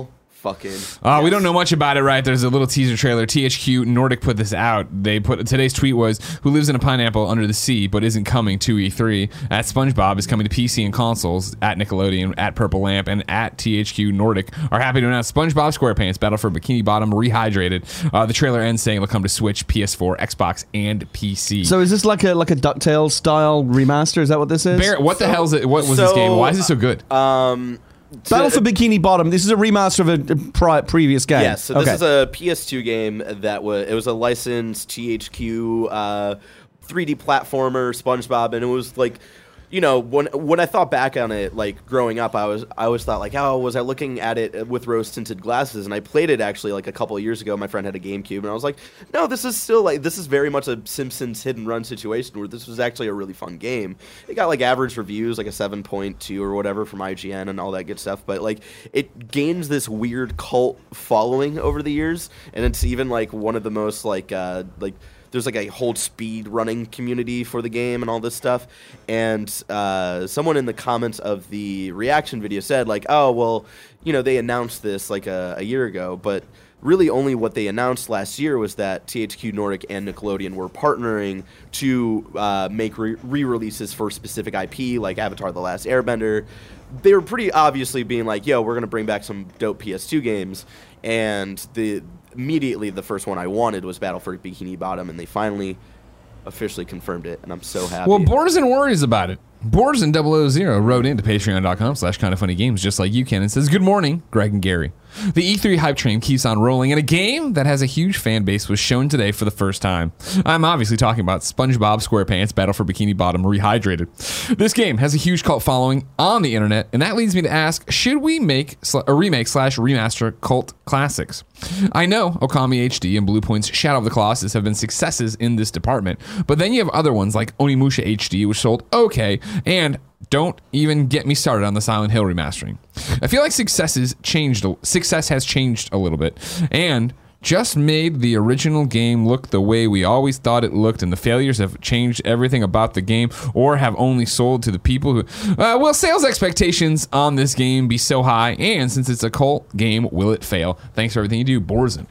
fucking. Uh, yes. We don't know much about it, right? There's a little teaser trailer. T H Q Nordic put this out. They put today's tweet was, "Who lives in a pineapple under the sea, but isn't coming to E three?" At SpongeBob is coming to P C and consoles. At Nickelodeon, at Purple Lamp, and at T H Q Nordic are happy to announce SpongeBob SquarePants Battle for Bikini Bottom Rehydrated. Uh, the trailer ends saying it'll come to Switch, P S four, Xbox, and P C. So is this like a like a DuckTales style remaster? Is that what this is? Barrett, what the So- hell is it? What was so, this game? Why is it so good? Um, Battle so- for Bikini Bottom. This is a remaster of a, a pri- previous game. Yes, so this okay. is a P S two game that was it was a licensed T H Q uh, three D platformer SpongeBob, and it was like, you know, when when I thought back on it, like growing up, I was I always thought like, oh, was I looking at it with rose tinted glasses? And I played it actually like a couple of years ago. My friend had a GameCube, and I was like, no, this is still like this is very much a Simpsons hit and run situation where this was actually a really fun game. It got like average reviews, like a seven point two or whatever from I G N and all that good stuff. But like it gains this weird cult following over the years, and it's even like one of the most like uh, like. There's like a whole speed running community for the game and all this stuff. And uh, someone in the comments of the reaction video said like, oh, well, you know, they announced this like a, a year ago, but really only what they announced last year was that T H Q Nordic and Nickelodeon were partnering to uh, make re- re-releases for specific I P like Avatar The Last Airbender. They were pretty obviously being like, yo, we're going to bring back some dope P S two games. And the immediately the first one I wanted was Battle for Bikini Bottom, and they finally officially confirmed it, and I'm so happy. Well, Borzen worries about it. Borzen double oh zero wrote into patreon.com slash kind of funny games just like you can and says, "Good morning, Greg and Gary. The E three hype train keeps on rolling, and a game that has a huge fan base was shown today for the first time. I'm obviously talking about SpongeBob SquarePants Battle for Bikini Bottom Rehydrated. This game has a huge cult following on the internet, and that leads me to ask, should we make sl- a remake slash remaster cult classics? I know Okami H D and Bluepoint's Shadow of the Colossus have been successes in this department, but then you have other ones like Onimusha H D, which sold okay, and don't even get me started on the Silent Hill remastering. I feel like successes changed. Success has changed a little bit, and just made the original game look the way we always thought it looked, and the failures have changed everything about the game, or have only sold to the people who. Uh, will sales expectations on this game be so high? And since it's a cult game, will it fail? Thanks for everything you do, Borzen."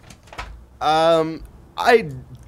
Um, I,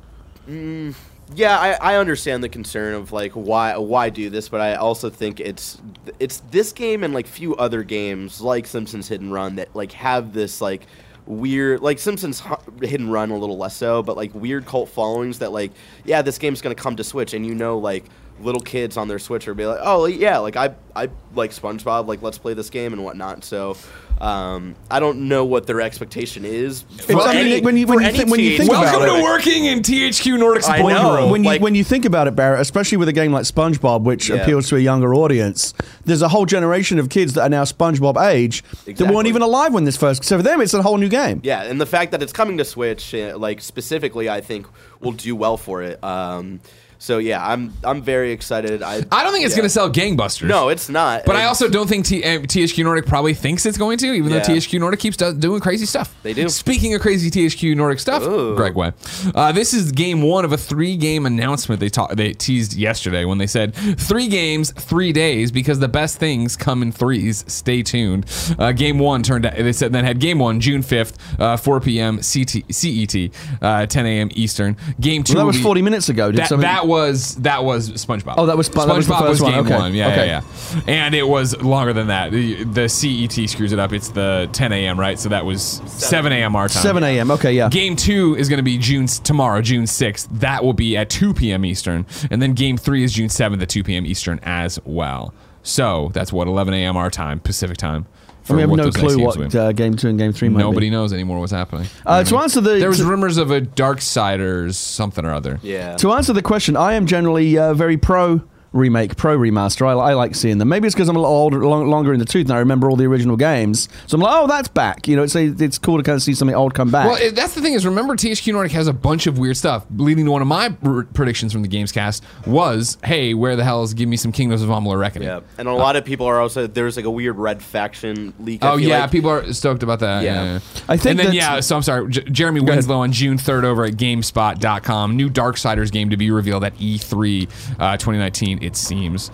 mm, yeah, I, I understand the concern of like why why do this, but I also think it's it's this game and like few other games like Simpsons Hit and Run that like have this like weird, like Simpsons Hit and Run a little less so, but like weird cult followings that like, yeah, this game's gonna come to Switch, and you know like little kids on their Switch are be like, oh yeah, like I I like SpongeBob, like let's play this game and whatnot. So um, I don't know what their expectation is. For I mean, any, when you- for when you any thi- when you T H think Q about Welcome it- to working in T H Q Nordic I support know. room. When you Like- when you think about it, Barrett, especially with a game like SpongeBob, which Yeah. appeals to a younger audience, there's a whole generation of kids that are now SpongeBob age that Exactly. weren't even alive when this first. So for them, it's a whole new game. Yeah, and the fact that it's coming to Switch, uh, like specifically, I think will do well for it. Um, so yeah, I'm I'm very excited. I I don't think it's yeah. going to sell gangbusters. No, it's not. But I And also don't think T- uh, T H Q Nordic probably thinks it's going to, even Yeah. though T H Q Nordic keeps do- doing crazy stuff. They do. Speaking of crazy T H Q Nordic stuff, Ooh. Greg Way. Uh, this is game one of a three-game announcement they ta- they teased yesterday when they said three games, three days, because the best things come in threes. Stay tuned. Uh, game one turned out, they said then had game one, June fifth, uh, four p.m. C T, C E T, uh, ten a.m. Eastern. Game two. Well, that will was be- forty minutes ago. Did That, something? that was that was SpongeBob. Oh, that was- that was the SpongeBob first was one. game Okay. one. Yeah, Okay. yeah, yeah. And it was longer than that. The, the C E T screws it up. It's the ten a.m. right? So that was seven a.m. our time. seven a.m. Okay, yeah. Game two is going to be June tomorrow, June sixth. That will be at two p.m. Eastern, and then game three is June seventh at two p.m. Eastern as well. So that's what eleven a.m. our time, Pacific time. And we have what no those next clue games will what be. uh, game two and game three might Nobody be. knows anymore what's happening. Uh, to answer the there was to, rumors of a Darksiders something or other. Yeah. to answer the question, I am generally uh, very pro remake, pro remaster. I, I like seeing them. Maybe it's because I'm a little older, long, longer in the tooth, and I remember all the original games. So I'm like, oh, that's back. You know, it's it's cool to kind of see something old come back. Well, it, that's the thing is, remember, T H Q Nordic has a bunch of weird stuff. Leading to one of my r- predictions from the Gamescast was, hey, where the hell is, give me some Kingdoms of Amalur Reckoning. Yeah, and a lot of people are also there's like a weird red faction leak. I Oh feel yeah, like. people are stoked about that. Yeah, Yeah. yeah. I think and then that's- yeah. So I'm sorry, J- Jeremy ahead. Winslow on June third over at GameSpot dot com. New Darksiders game to be revealed at E three uh, twenty nineteen. It seems.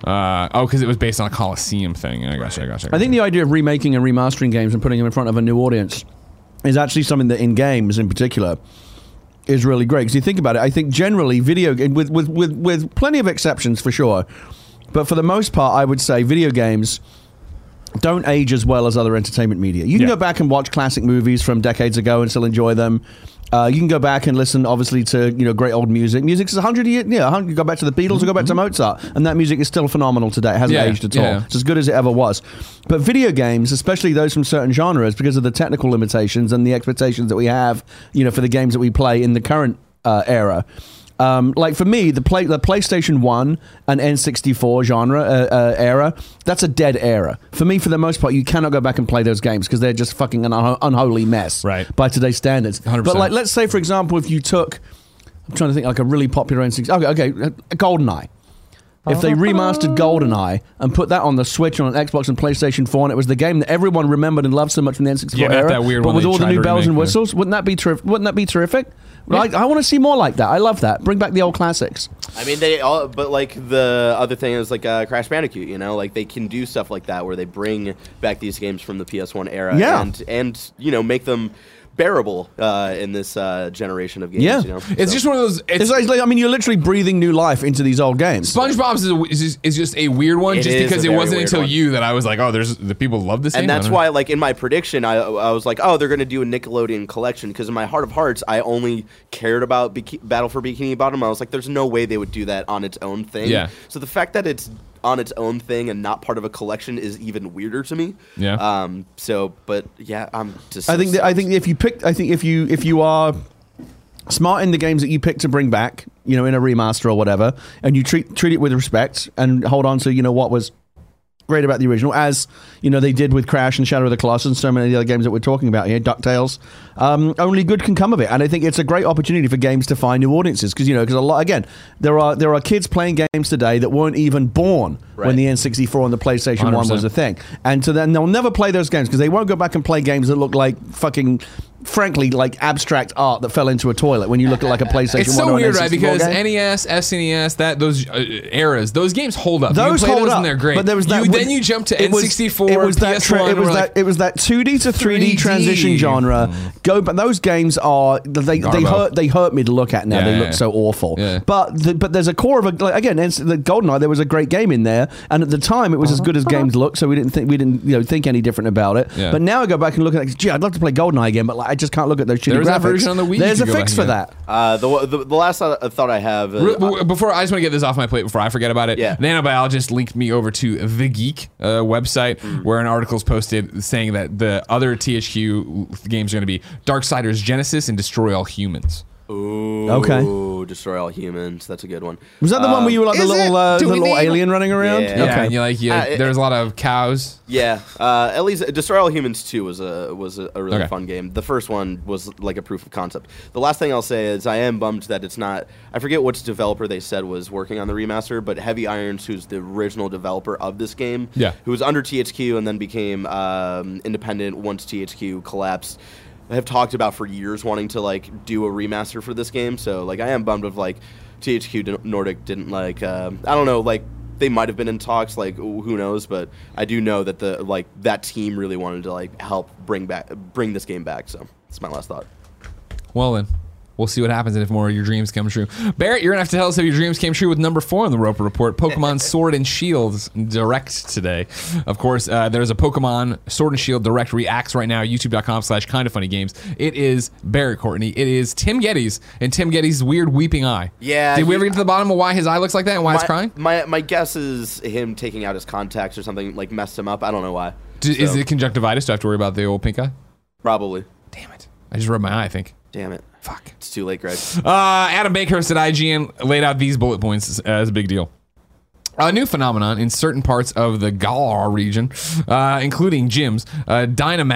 Uh, oh, because it was based on a Coliseum thing. I gotcha, I gotcha. I think the idea of remaking and remastering games and putting them in front of a new audience is actually something that in games in particular is really great. Because you think about it, I think generally video, with, with, with, with plenty of exceptions for sure, but for the most part, I would say video games don't age as well as other entertainment media. You can Yeah. go back and watch classic movies from decades ago and still enjoy them. Uh, you can go back and listen, obviously, to you know great old music. Music's a hundred years. Yeah, one hundred, you go back to the Beatles, or go back to Mozart, and that music is still phenomenal today. It hasn't Yeah, aged at all. yeah. It's as good as it ever was. But video games, especially those from certain genres, because of the technical limitations and the expectations that we have, you know, for the games that we play in the current uh, era. Um, like for me, the play the PlayStation One and N sixty-four genre uh, uh, era, that's a dead era. For me, for the most part, you cannot go back and play those games because they're just fucking an un- unholy mess, Right. by today's standards. one hundred But percent. like, let's say for example, if you took, I'm trying to think like a really popular N sixty-four. Okay, okay, a GoldenEye. If they remastered GoldenEye and put that on the Switch, on Xbox and PlayStation four, and it was the game that everyone remembered and loved so much from the N sixty-four Yeah, not era, that weird but one with they all the tried new to bells and remake, whistles, wouldn't that be terrific? Wouldn't that be terrific? Like, I want to see more like that. I love that. Bring back the old classics. I mean, they all, but like the other thing is like uh, Crash Bandicoot. You know, like they can do stuff like that where they bring back these games from the P S one era, Yeah. and and you know make them bearable uh, in this uh, generation of games. Yeah. You know? It's So- just one of those. It's, It's like, like- I mean, you're literally breathing new life into these old games. SpongeBob's is, a, is, just, is just a weird one, It just is because a it very wasn't weird until one. you that I was like, oh, there's the people love this. And thing? I that's don't know. why, like in my prediction, I I was like, oh, they're going to do a Nickelodeon collection because in my heart of hearts, I only cared about Biki- Battle for Bikini Bottom. I was like, there's no way they would do that on its own thing. Yeah. So the fact that it's on its own thing and not part of a collection is even weirder to me. Yeah. Um. So, but yeah, I'm just. I so think that, I stoked. think if you pick, I think if you if you are smart in the games that you pick to bring back, you know, in a remaster or whatever, and you treat treat it with respect and hold on to you know what was great about the original, as you know they did with Crash and Shadow of the Colossus and so many of the other games that we're talking about here, DuckTales. Um, only good can come of it, and I think it's a great opportunity for games to find new audiences because you know because a lot again there are there are kids playing games today that weren't even born when Right. the N sixty-four and the PlayStation one hundred one was percent. a thing, and to then they'll never play those games because they won't go back and play games that look like fucking. Frankly, like abstract art that fell into a toilet when you look at like a PlayStation It's one so or an weird, right? N sixty-four Because game. N E S, S N E S, that those uh, eras, those games hold up. Those you play hold those up, and they're great. but there was that. You, with- then you jump to it was- N sixty-four, It was that. P S Tra- one. it was we're that. like, It was that two D to three D three D. transition genre. Go, but those games are they they Garbo. hurt they hurt me to look at now. Yeah, they yeah, look yeah. so awful. Yeah. But the, but there's a core of a like, again it's- the GoldenEye. There was a great game in there, and at the time it was as good as games look. So we didn't think we didn't you know think any different about it. Yeah. But now I go back and look at it. Gee, I'd love to play GoldenEye again, but like, I just can't look at those shitty There was that graphics. version on the Wii you There's a could go fix back for and that. Uh, the, the the last thought, thought I have. Uh, Re- w- before I just want to get this off my plate before I forget about it. Yeah. Nanobiologist linked me over to The Geek uh, website Mm. where an article is posted saying that the other T H Q games are going to be Darksiders Genesis and Destroy All Humans. Ooh, Okay. Destroy All Humans. That's a good one. Was that the one where you were like the is little it? uh, Do the we little need- alien running around? Yeah. Yeah, Okay. and you like you, Uh, it- there's a lot of cows. Yeah, uh, at least Destroy All Humans two was a was a, a really Okay. fun game. The first one was like a proof of concept. The last thing I'll say is I am bummed that it's not. I forget which developer they said was working on the remaster, but Heavy Irons, who's the original developer of this game, Yeah. who was under T H Q and then became um, independent once T H Q collapsed. I have talked about for years wanting to like do a remaster for this game. So like I am bummed of like T H Q didn't- Nordic didn't like um I don't know like they might have been in talks like who knows, but I do know that the like that team really wanted to like help bring back bring this game back. So that's my last thought. Well then, we'll see what happens and if more of your dreams come true. Barrett, you're gonna have to tell us if your dreams came true with number four on the Roper Report. Pokemon Sword and Shield Direct today. Of course, uh, there's a Pokemon Sword and Shield Direct reacts right now. YouTube.com slash Kind of Funny Games. It is Barrett Courtney. It is Tim Geddes and Tim Geddes' weird weeping eye. Yeah, Did we he- ever get to the bottom of why his eye looks like that and why my, it's crying? My my guess is him taking out his contacts or something like messed him up. I don't know why. Do, Is So, it conjunctivitis? Do I have to worry about the old pink eye? probably? Damn it! I just rubbed my eye. I think. Damn it. Fuck. It's too late, Greg. Uh, Adam Bakehurst at I G N laid out these bullet points as, as a big deal. A new phenomenon in certain parts of the Galar region, uh, including gyms, uh, Dynamax,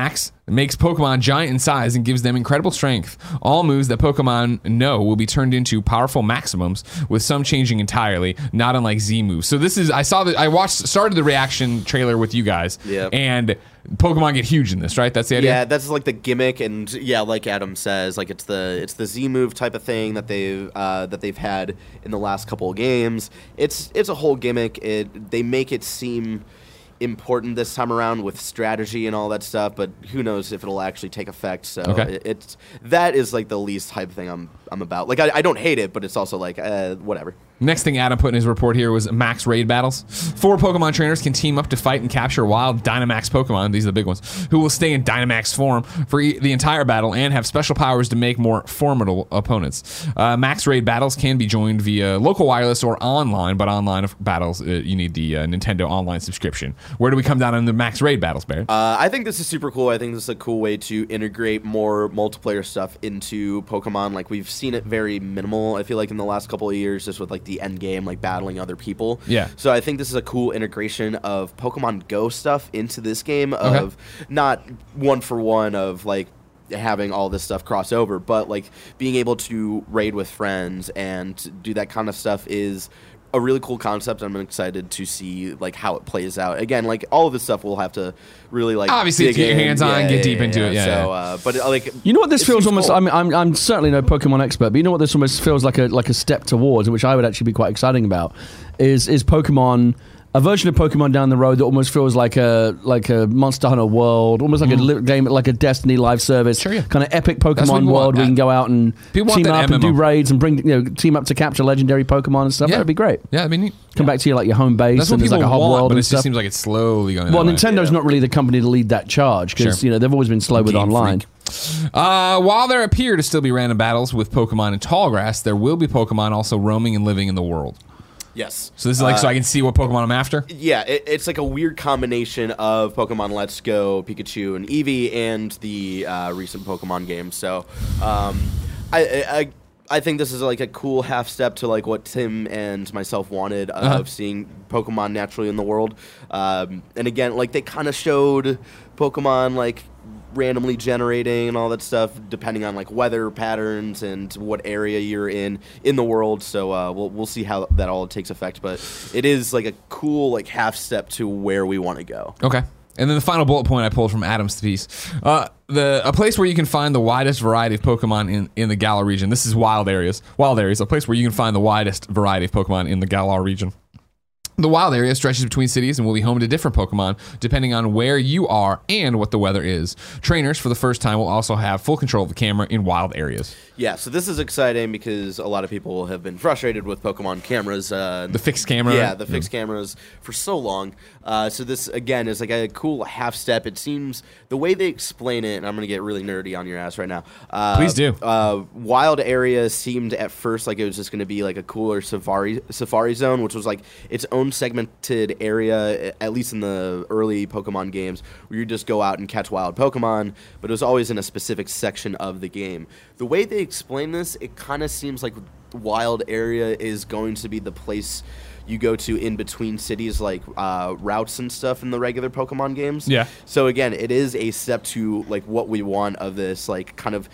It makes Pokemon giant in size and gives them incredible strength. All moves that Pokemon know will be turned into powerful maximums, with some changing entirely, not unlike Z moves. So this is, I saw that, I watched, started the reaction trailer with you guys, Yep. and Pokemon get huge in this, right? That's the idea? Yeah, that's like the gimmick, and yeah, like Adam says, like it's the it's the Z move type of thing that they've uh, that they've had in the last couple of games. It's it's a whole gimmick. It they make it seem important this time around with strategy and all that stuff, but who knows if it'll actually take effect. So Okay. it, it's that is like the least hype thing I'm I'm about. Like I, I don't hate it, but it's also like uh, whatever. Next thing Adam put in his report here was max raid battles. Four Pokemon trainers can team up to fight and capture wild Dynamax Pokemon, these are the big ones, who will stay in Dynamax form for e- the entire battle and have special powers to make more formidable opponents. Uh, max raid battles can be joined via local wireless or online, but online of battles, uh, you need the uh, Nintendo Online subscription. Where do we come down on the max raid battles, Barrett? Uh, I think this is super cool. I think this is a cool way to integrate more multiplayer stuff into Pokemon. Like we've seen it very minimal, I feel like, in the last couple of years, just with like the end game, like battling other people. Yeah. So I think this is a cool integration of Pokemon Go stuff into this game of Okay. not one for one of like having all this stuff cross over, but like being able to raid with friends and do that kind of stuff is a really cool concept. I'm excited to see like how it plays out. Again, like all of this stuff we'll have to really like Obviously, dig get your in. hands on, get deep into it, yeah, So, yeah. Uh, but uh, like You know what this it feels seems almost. cool. I mean, I'm I'm certainly no Pokemon expert, but you know what this almost feels like a like a step towards, which I would actually be quite exciting about, is is Pokemon. A version of Pokemon down the road that almost feels like a like a Monster Hunter World, almost like a li- game, like a Destiny live service, Sure, yeah. kind of epic what Pokemon people world want. where you can go out and People want team that up M M O. and do raids and bring you know team up to capture legendary Pokemon and stuff. Yeah. That'd be great. Yeah, I mean, Come back to your like your home base that's what and there's people like a hub want, world but and it just stuff. seems like it's slowly going Well, that way. Nintendo's Yeah. not really the company to lead that charge because Sure. you know they've always been slow with Game online. freak. Uh, while there appear to still be random battles with Pokemon in Tallgrass, there will be Pokemon also roaming and living in the world. Yes. So this is like Uh, so I can see what Pokemon I'm after. Yeah, it, it's like a weird combination of Pokemon Let's Go, Pikachu, and Eevee, and the uh, recent Pokemon games. So, um, I, I I think this is like a cool half step to like what Tim and myself wanted of Uh-huh. seeing Pokemon naturally in the world. Um, and again, like they kind of showed Pokemon like randomly generating and all that stuff depending on like weather patterns and what area you're in in the world. So uh, we'll we'll see how that all takes effect. But it is like a cool like half step to where we want to go. Okay. And then the final bullet point I pulled from Adam's piece. Uh, the a place where you can find the widest variety of Pokemon in, in the Galar region. This is wild areas. Wild areas, a place where you can find the widest variety of Pokemon in the Galar region. The wild area stretches between cities and will be home to different Pokemon depending on where you are and what the weather is. Trainers, for the first time, will also have full control of the camera in wild areas. Yeah, so this is exciting because a lot of people have been frustrated with Pokemon cameras. Uh, The fixed camera. Yeah, the fixed cameras for so long. Uh, so this, again, is like a cool half step. It seems, the way they explain it, and I'm going to get really nerdy on your ass right now. Uh, Please do. Uh, wild area seemed at first like it was just going to be like a cooler safari safari zone, which was like its own segmented area, at least in the early Pokemon games, where you just go out and catch wild Pokemon, but it was always in a specific section of the game. The way they explain this, it kind of seems like wild area is going to be the place you go to in between cities, like uh, routes and stuff in the regular Pokemon games. Yeah. So again, it is a step to like what we want of this like kind of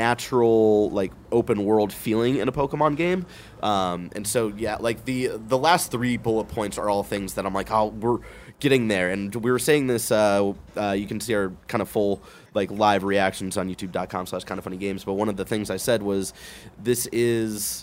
natural like open world feeling in a Pokemon game. Um, and so yeah, like the the last three bullet points are all things that I'm like, oh, we're getting there. And we were saying this. Uh, uh, you can see our kind of full like live reactions on YouTube dot com slash Kind of Funny Games. But one of the things I said was, this is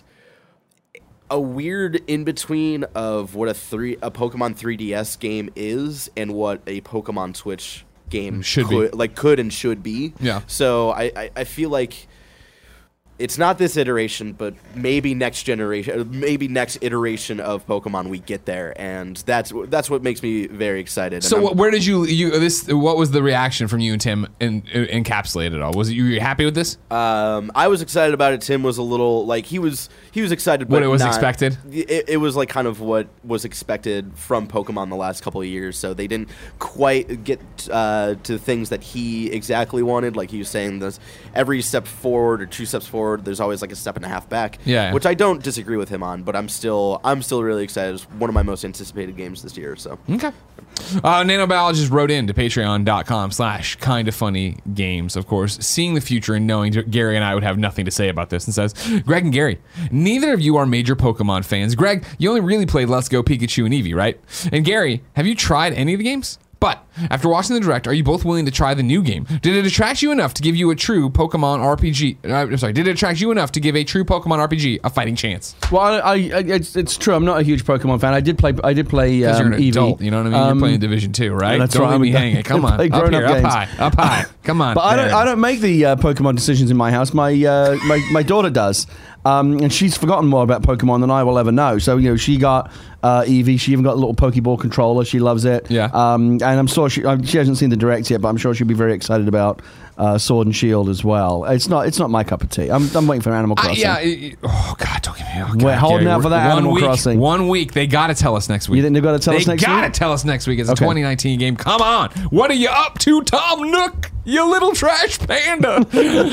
a weird in between of what a three a Pokemon three D S game is and what a Pokemon Switch game Should be. could, like could and should be. Yeah. So I, I, I feel like it's not this iteration, but maybe next generation, maybe next iteration of Pokemon we get there, and that's that's what makes me very excited. And So I'm- what, where did you you this? What was the reaction from you and Tim in, in, encapsulate it all? Was it, you happy with this? Um, I was excited about it. Tim was a little like he was he was excited, but What it was not- expected? It, it was like kind of what was expected from Pokemon the last couple of years. So they didn't quite get uh, to things that he exactly wanted. Like he was saying, this every step forward or two steps forward forward, there's always like a step and a half back. Yeah. Which I don't disagree with him on, but I'm still I'm still really excited. It's one of my most anticipated games this year. So Okay. Uh, Nanobiologist wrote in to patreon.com slash kind of funny games, of course, seeing the future and knowing Gary and I would have nothing to say about this, and says, Greg and Gary, neither of you are major Pokemon fans. Greg, you only really played Let's Go Pikachu and Eevee, right? And Gary, have you tried any of the games? But after watching the Direct, are you both willing to try the new game? Did it attract you enough to give you a true Pokemon R P G? Uh, I'm sorry, did it attract you enough to give a true Pokemon R P G a fighting chance? Well, I, I, it's, it's true. I'm not a huge Pokemon fan. I did play. I did play. Because Um, you're an Eevee. adult, you know what I mean? Um, You're playing Division Two, right? that's Don't right, leave I'm me a- hanging. Come I on, play up grown-up here, up games. high, up high. Come on. But I don't. there. I don't make the uh, Pokemon decisions in my house. My uh, my my daughter does, um, and she's forgotten more about Pokemon than I will ever know. So you know, she got uh, Eevee. She even got a little Pokeball controller. She loves it. Yeah. Um, and I'm sure she um, she hasn't seen the Direct yet, but I'm sure she'll be very excited about uh, Sword and Shield as well. It's not. It's not my cup of tea. I'm, I'm waiting for Animal Uh, Crossing. yeah. it- it- oh God, don't give me. Oh, God, We're holding Gary, out for that one Animal week, Crossing. One week. They got to tell us next week. You think they've gotta tell us next They got week? to tell us next week. It's a Okay. twenty nineteen game. Come on. What are you up to, Tom Nook? You little trash panda.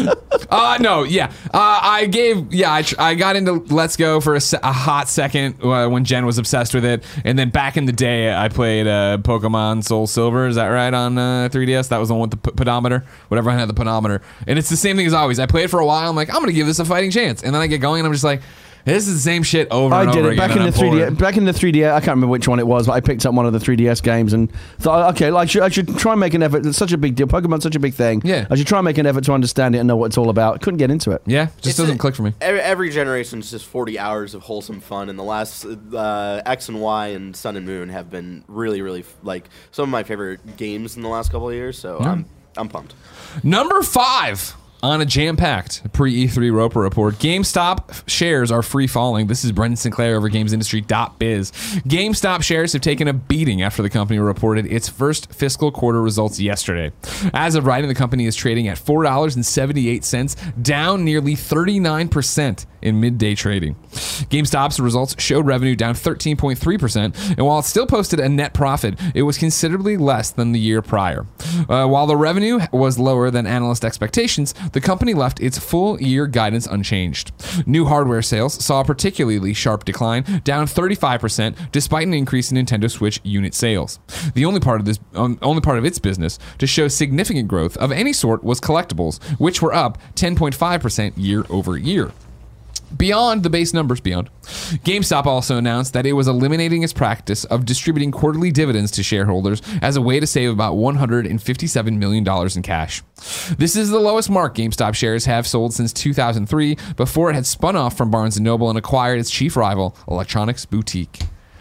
uh, no, yeah. Uh, I gave, yeah, I, tr- I got into Let's Go for a, se- a hot second uh, when Jen was obsessed with it. And then back in the day, I played uh, Pokemon Soul Silver. Is that right? On uh, three D S? That was the one with the p- pedometer. Whatever I had the pedometer. And it's the same thing as always. I play it for a while. I'm like, I'm going to give this a fighting chance. And then I get going and I'm just like, this is the same shit over I and did over it again. back in and the I'm three D S. bored. Back in the three D S, I can't remember which one it was, but I picked up one of the three D S games and thought, okay, like, I should, I should try and make an effort. It's such a big deal. Pokemon's such a big thing. Yeah. I should try and make an effort to understand it and know what it's all about. Couldn't get into it. Yeah, just It's doesn't a- click for me. Every, every generation is just forty hours of wholesome fun, and the last uh, X and Y and Sun and Moon have been really, really like some of my favorite games in the last couple of years. So I'm I'm pumped. Number five on a jam-packed pre-E three Roper report. GameStop shares are free falling. This is Brendan Sinclair over GamesIndustry dot biz. GameStop shares have taken a beating after the company reported its first fiscal quarter results yesterday. As of writing, the company is trading at four dollars and seventy-eight cents, down nearly thirty-nine percent in midday trading. GameStop's results showed revenue down thirteen point three percent, and while it still posted a net profit, it was considerably less than the year prior. Uh, while the revenue was lower than analyst expectations, the company left its full year guidance unchanged. New hardware sales saw a particularly sharp decline, down thirty-five percent, despite an increase in Nintendo Switch unit sales. The only part of this, um, only part of its business to show significant growth of any sort was collectibles, which were up ten point five percent year over year. Beyond the base numbers, beyond, GameStop also announced that it was eliminating its practice of distributing quarterly dividends to shareholders as a way to save about one hundred fifty-seven million dollars in cash. This is the lowest mark GameStop shares have sold since two thousand three, before it had spun off from Barnes and Noble and acquired its chief rival, Electronics Boutique.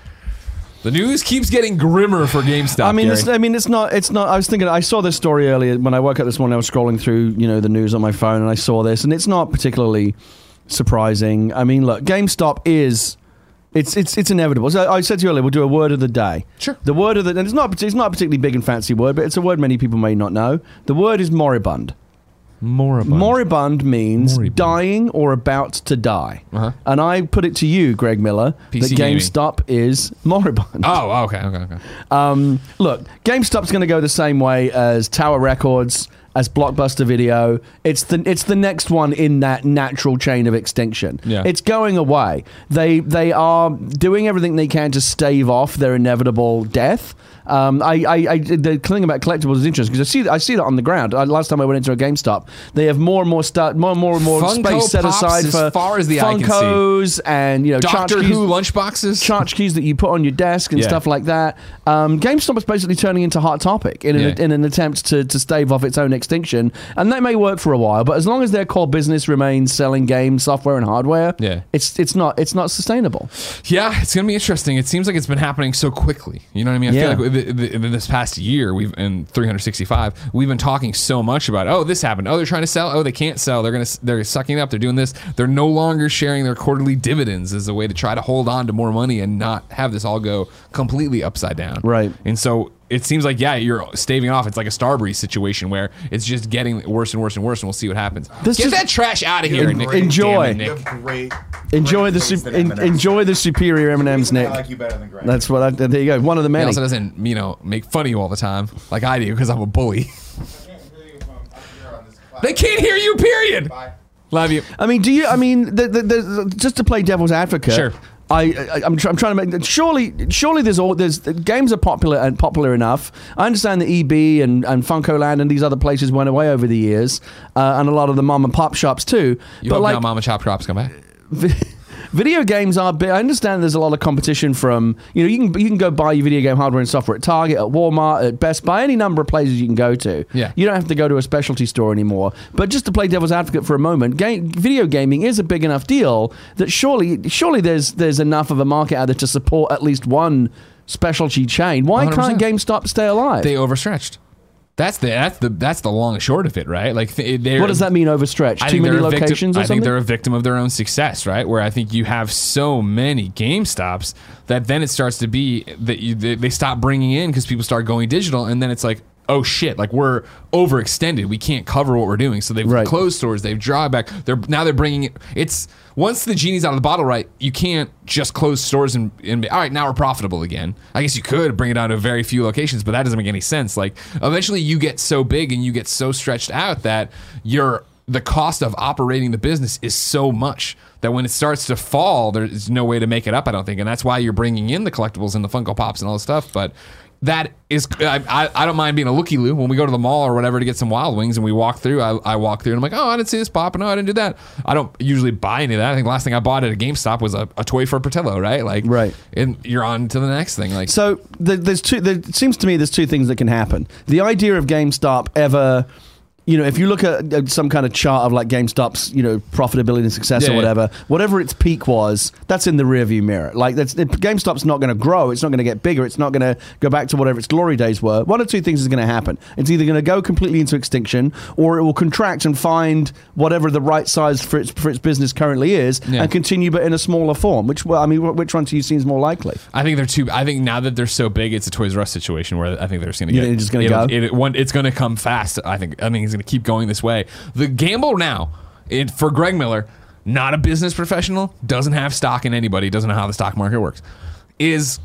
The news keeps getting grimmer for GameStop. I mean, Gary. it's, I mean, it's not. It's not. I was thinking. I saw this story earlier when I woke up this morning. I was scrolling through, you know, the news on my phone, and I saw this, and it's not particularly surprising. I mean, look, GameStop is. It's it's it's inevitable. So I said to you earlier, we'll do a word of the day. Sure. The word of the, and it's not it's not a particularly big and fancy word, but it's a word many people may not know. The word is moribund. Moribund. Moribund means Moribund. dying or about to die. Uh-huh. And I put it to you, Greg Miller, P C that gaming. GameStop is moribund. Oh, okay, okay, okay. Um, look, GameStop's going to go the same way as Tower Records, as Blockbuster Video. It's the it's the next one in that natural chain of extinction. Yeah. It's going away. They they are doing everything they can to stave off their inevitable death. Um, I, I, I, the thing about collectibles is interesting because I see I see that on the ground. I, last time I went into a GameStop, they have more and more stuff, more and more and more Funko space set Pops aside as for far as the eye can see. Funkos and you know Doctor tchotchkes- Who lunchboxes. tchotchkes that you put on your desk and Yeah. stuff like that. Um, GameStop is basically turning into Hot Topic in an, Yeah. in an attempt to, to stave off its own extinction, and that may work for a while. But as long as their core business remains selling games, software, and hardware, Yeah. it's it's not it's not sustainable. Yeah, it's gonna be interesting. It seems like it's been happening so quickly. You know what I mean? I Yeah. feel like the- the- in this past year, we've in three sixty-five, we've been talking so much about, oh, this happened. Oh, they're trying to sell. Oh, they can't sell. They're gonna they're sucking it up. They're doing this. They're no longer sharing their quarterly dividends as a way to try to hold on to more money and not have this all go completely upside down. Right. And so it seems like, yeah, you're staving off. It's like a Starbreeze situation where it's just getting worse and worse and worse, and we'll see what happens. This Get is- that trash out of here, En- Nick. enjoy. Damn it, You Nick. have great. Enjoy great the taste su- in en- M and M's. enjoy the superior M and M's, Nick. I like you better than Greg. That's what. I, there you go. One of the He many. also doesn't, you know, make fun of you all the time like I do because I'm a bully. I can't hear you from up here on this class. They can't hear you, period. Bye. Love you. I mean, do you? I mean, the, the, the, just to play devil's advocate. Sure. I, I I'm, tr- I'm trying to make. Surely, surely, there's all there's games are popular and popular enough. I understand that E B and and FuncoLand and these other places went away over the years, uh, and a lot of the mom and pop shops too. You but hope like, now Mama and Chop Shops come back. video games are big. I understand there's a lot of competition from, you know, you can you can go buy your video game hardware and software at Target, at Walmart, at Best Buy, any number of places you can go to. Yeah. You don't have to go to a specialty store anymore. But just to play devil's advocate for a moment, game, video gaming is a big enough deal that surely surely there's there's enough of a market out there to support at least one specialty chain. Why one hundred percent. can't GameStop stay alive? They overstretched. That's the that's the that's the long and short of it, right? Like, what does that mean? Overstretched? I Too many they're a victim- locations or I something? think they're a victim of their own success, right? Where I think you have so many GameStops that then it starts to be that you, they, they stop bringing in because people start going digital, and then it's like, oh shit, like we're overextended. We can't cover what we're doing. So they've Right. closed stores. They've drawn back. They're now they're bringing it. It's once the genie's out of the bottle, right? You can't just close stores and, and be, all right, now we're profitable again. I guess you could bring it down to very few locations, but that doesn't make any sense. Like eventually you get so big and you get so stretched out that you're the cost of operating the business is so much that when it starts to fall, there's no way to make it up, I don't think. And that's why you're bringing in the collectibles and the Funko Pops and all this stuff. But that is, I, I, I don't mind being a looky-loo. When we go to the mall or whatever to get some Wild Wings and we walk through, I, I walk through and I'm like, oh, I didn't see this pop, and no, I didn't do that. I don't usually buy any of that. I think the last thing I bought at a GameStop was a, a toy for Portillo, right? Like, Right. And you're on to the next thing. Like, So the, there's two. There, it seems to me there's two things that can happen. The idea of GameStop ever, you know, if you look at uh, some kind of chart of like GameStop's, you know, profitability and success Yeah, or yeah. whatever, whatever its peak was, that's in the rearview mirror. Like that's it, GameStop's not going to grow. It's not going to get bigger. It's not going to go back to whatever its glory days were. One of two things is going to happen. It's either going to go completely into extinction, or it will contract and find whatever the right size for its for its business currently is, Yeah. and continue, but in a smaller form. Which, well, I mean, wh- which one to you seems more likely? I think they're too. I think now that they're so big, it's a Toys R Us situation where I think they're just going to You get. think they're just gonna it'll- go? It, it, one, it's going to come fast. I think. I think it's going to keep going this way. The gamble now, it, for Greg Miller, not a business professional, doesn't have stock in anybody, doesn't know how the stock market works. Is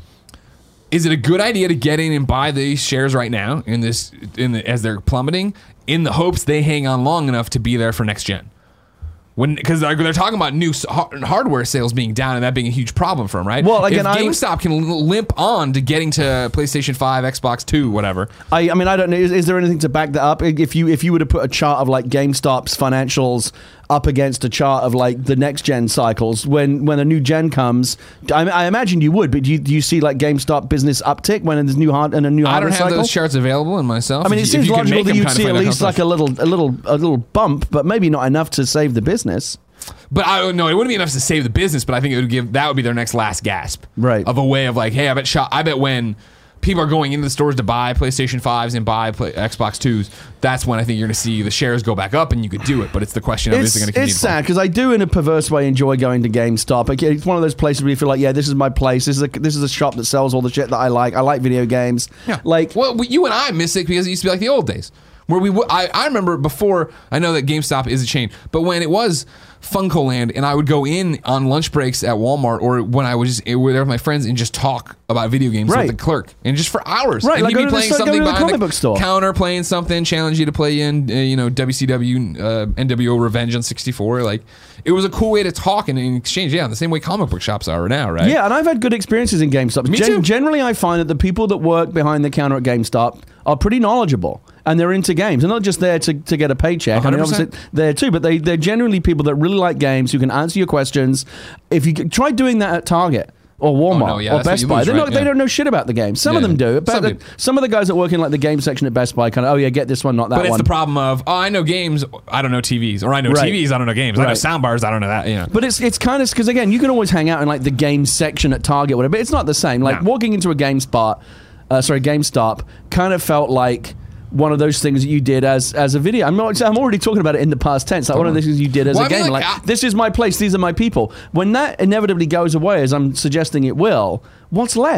is it a good idea to get in and buy these shares right now in this in the, as they're plummeting, in the hopes they hang on long enough to be there for next gen? When because they're, they're talking about new s- har- hardware sales being down and that being a huge problem for them, right? Well, again, if I would- GameStop can l- limp on to getting to PlayStation five, Xbox two, whatever. I, I mean, I don't know. Is, is there anything to back that up? If you if you were to put a chart of like GameStop's financials up against a chart of like the next gen cycles, when when a new gen comes, I, I imagine you would. But do you, do you see like GameStop business uptick when there's new hard and a new I hardware don't have cycle? those charts available in myself. I mean, If it you- if seems you could logical make that them, you'd kind of see at find out least how like much. a little a little a little bump, but maybe not enough to save the business. But I don't know. It wouldn't be enough to save the business. But I think it would give that would be their next last gasp, Right. Of a way of like, hey, I bet shop, I bet when people are going into the stores to buy PlayStation fives and buy play, Xbox twos, that's when I think you're going to see the shares go back up and you could do it. But it's the question of It's, is it going to continue? it's to fall? sad because I do, in a perverse way, enjoy going to GameStop. Like, it's one of those places where you feel like, yeah, this is my place. This is a this is a shop that sells all the shit that I like. I like video games. Yeah. Like, well, we, you and I miss it because it used to be like the old days where we. W- I, I remember before. I know that GameStop is a chain, but when it was FuncoLand, and I would go in on lunch breaks at Walmart, or when I was just there with my friends and just talk about video games Right. with the clerk, and just for hours. Right, and like he'd go be to the playing store- go something to the behind comic book store. counter, playing something, challenge you to play in, uh, you know, W C W, uh, N W O Revenge on sixty-four. Like, it was a cool way to talk and in exchange. Yeah, the same way comic book shops are now, right? yeah, and I've had good experiences in GameStop. Me too. Generally, I find that the people that work behind the counter at GameStop are pretty knowledgeable, and they're into games. They're not just there to, to get a paycheck. I mean, one hundred percent. obviously there too, but they they're generally people that really like games who can answer your questions. If you c- try doing that at Target or Walmart Oh, no, yeah, or that's what Best you Buy, lose, they're right? not, they Yeah. don't know shit about the game. Some of Yeah. them do. But Some the- do. some of the guys that work in like the game section at Best Buy kind of, oh yeah, get this one, not that But it's one. the problem of, oh, I know games, I don't know T Vs, or I know Right. T Vs, I don't know games, I know Right. soundbars, I don't know that. You know. But it's it's kind of because again, you can always hang out in like the game section at Target, whatever. But it's not the same. Like No. walking into a GameSpot, uh, sorry, GameStop, kind of felt like one of those things that you did as as a video. I'm not. I'm already talking about it in the past tense. Like one of those things you did as Well, a I mean, game. like, Like, I- this is my place. These are my people. When that inevitably goes away, as I'm suggesting it will, what's left?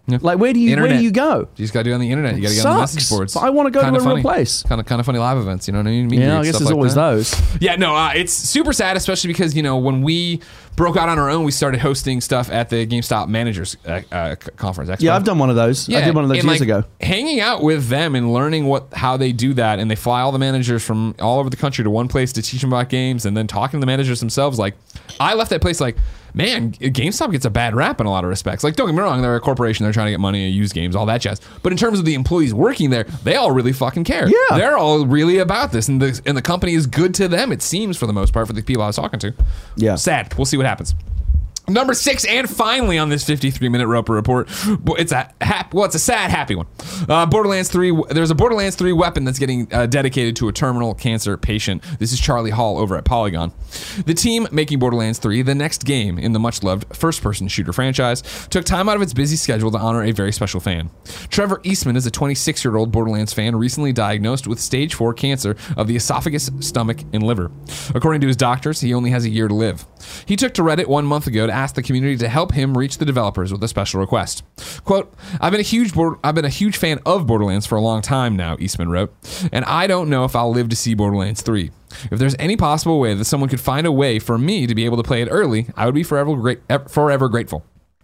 Yeah. Like, where do you where Internet. do you go? You just got to do it on the internet. You got to get on the message Sucks. boards. But I want to go Kinda to a real funny. place. Kind of, kind of funny live events. You know what I mean? Meet Yeah, and I guess stuff there's like always that. those. Yeah, no, uh, it's super sad, especially because, you know, when we broke out on our own, we started hosting stuff at the GameStop Managers uh, uh, Conference. Expo. Yeah, I've done one of those. I did one of those and, years like, ago. Hanging out with them and learning what how they do that, and they fly all the managers from all over the country to one place to teach them about games, and then talking to the managers themselves. Like, I left that place like, man, GameStop gets a bad rap in a lot of respects. Like, don't get me wrong, they're a corporation, they're trying to get money and use games, all that jazz. But in terms of the employees working there, they all really fucking care. Yeah. They're all really about this, and the, and the company is good to them, it seems, for the most part, for the people I was talking to. Yeah. Sad. We'll see what happens. Number six, and finally on this fifty-three minute Roper Report, it's a hap- well, it's a sad, happy one. Uh, Borderlands three. There's a Borderlands three weapon that's getting uh, dedicated to a terminal cancer patient. This is Charlie Hall over at Polygon. The team making Borderlands three, the next game in the much-loved first-person shooter franchise, took time out of its busy schedule to honor a very special fan. Trevor Eastman is a twenty-six-year-old Borderlands fan recently diagnosed with stage four cancer of the esophagus, stomach, and liver. According to his doctors, he only has a year to live. He took to Reddit one month ago to ask the community to help him reach the developers with a special request. Quote, I've been a huge board- I've been a huge fan of Borderlands for a long time now, Eastman wrote, and I don't know if I'll live to see Borderlands three. If there's any possible way that someone could find a way for me to be able to play it early, I would be forever great, forever grateful.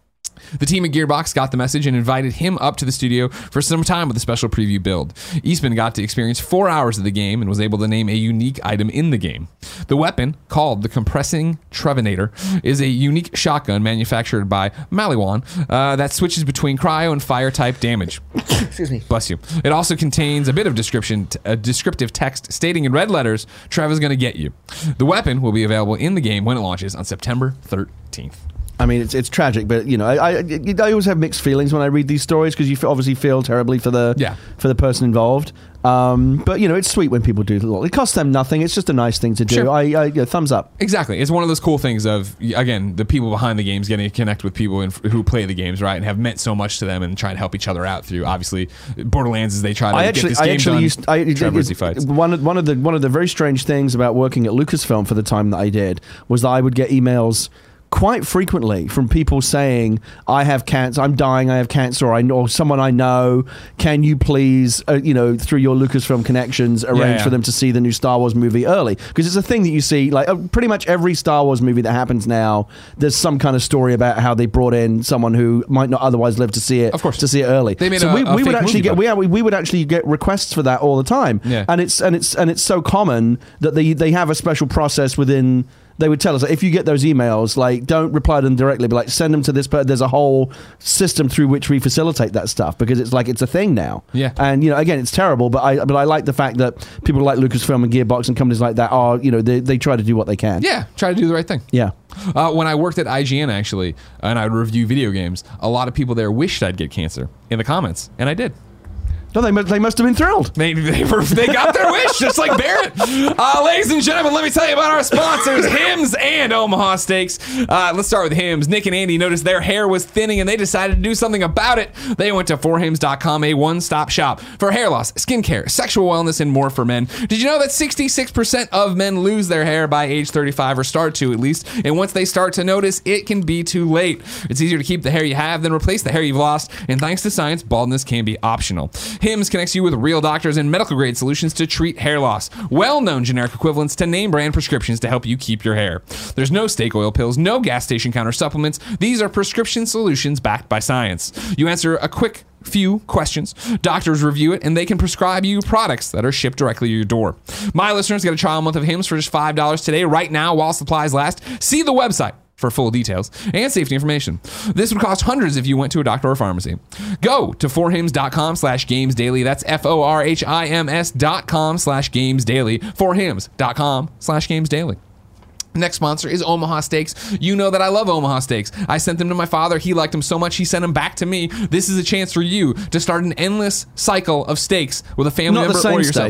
The team at Gearbox got the message and invited him up to the studio for some time with a special preview build. Eastman got to experience four hours of the game and was able to name a unique item in the game. The weapon, called the Compressing Trevinator, is a unique shotgun manufactured by Maliwan uh, that switches between cryo and fire type damage. Excuse me. Bless you. It also contains a bit of description, a descriptive text stating in red letters, Trevor's gonna get you. The weapon will be available in the game when it launches on September thirteenth. I mean, it's it's tragic, but you know, I I, I always have mixed feelings when I read these stories because you f- obviously feel terribly for the Yeah. for the person involved. Um, but you know, it's sweet when people do. It costs them nothing. It's just a nice thing to do. Sure. I, I yeah, thumbs up. Exactly. It's one of those cool things of, again, the people behind the games getting to connect with people in, who play the games, right, and have meant so much to them and try and help each other out through, obviously, Borderlands as they try to I get actually, this I game actually done. used. I, Trevor as he it- fights. one of one of the one of the very strange things about working at Lucasfilm for the time that I did was that I would get emails quite frequently from people saying, I have cancer, I'm dying, I have cancer, or I know someone I know, can you please, uh, you know, through your Lucasfilm connections, arrange Yeah, yeah. for them to see the new Star Wars movie early? Because it's a thing that you see, like uh, pretty much every Star Wars movie that happens now, there's some kind of story about how they brought in someone who might not otherwise live to see it, Of course. to see it early. They made so a- we, a we would fake actually movie get, about we, we would actually get requests for that all the time. Yeah. And it's, and it's, and it's so common that they, they have a special process within. They would tell us, like, if you get those emails, like, don't reply to them directly, but like send them to this. But there's a whole system through which we facilitate that stuff because it's like it's a thing now. Yeah. And you know, again, it's terrible, but I but I like the fact that people like Lucasfilm and Gearbox and companies like that are, you know, they they try to do what they can. Yeah, try to do the right thing. Yeah. Uh, when I worked at I G N, actually, and I would review video games, a lot of people there wished I'd get cancer in the comments, and I did. No, they must, they must have been thrilled. They, they, were, they got their wish, just like Barrett. Uh, ladies and gentlemen, let me tell you about our sponsors, Hims and Omaha Steaks. Uh, let's start with Hims. Nick and Andy noticed their hair was thinning, and they decided to do something about it. They went to four hims dot com, a one-stop shop for hair loss, skincare, sexual wellness, and more for men. Did you know that sixty-six percent of men lose their hair by age thirty-five, or start to at least? And once they start to notice, it can be too late. It's easier to keep the hair you have than replace the hair you've lost, and thanks to science, baldness can be optional. Hims connects you with real doctors and medical grade solutions to treat hair loss. Well-known generic equivalents to name brand prescriptions to help you keep your hair. There's no steak oil pills, no gas station counter supplements. These are prescription solutions backed by science. You answer a quick few questions, doctors review it, and they can prescribe you products that are shipped directly to your door. My listeners get a trial month of Hims for just five dollars today, right now, while supplies last. See the website for full details and safety information. This would cost hundreds if you went to a doctor or pharmacy. Go to four hims dot com slash games daily. That's F O R H I M S dot com slash games daily. four hims dot com slash games daily. Next sponsor is Omaha Steaks. You know that I love Omaha Steaks. I sent them to my father. He liked them so much, he sent them back to me. This is a chance for you to start an endless cycle of steaks with a family Not member the same or yourself. steaks.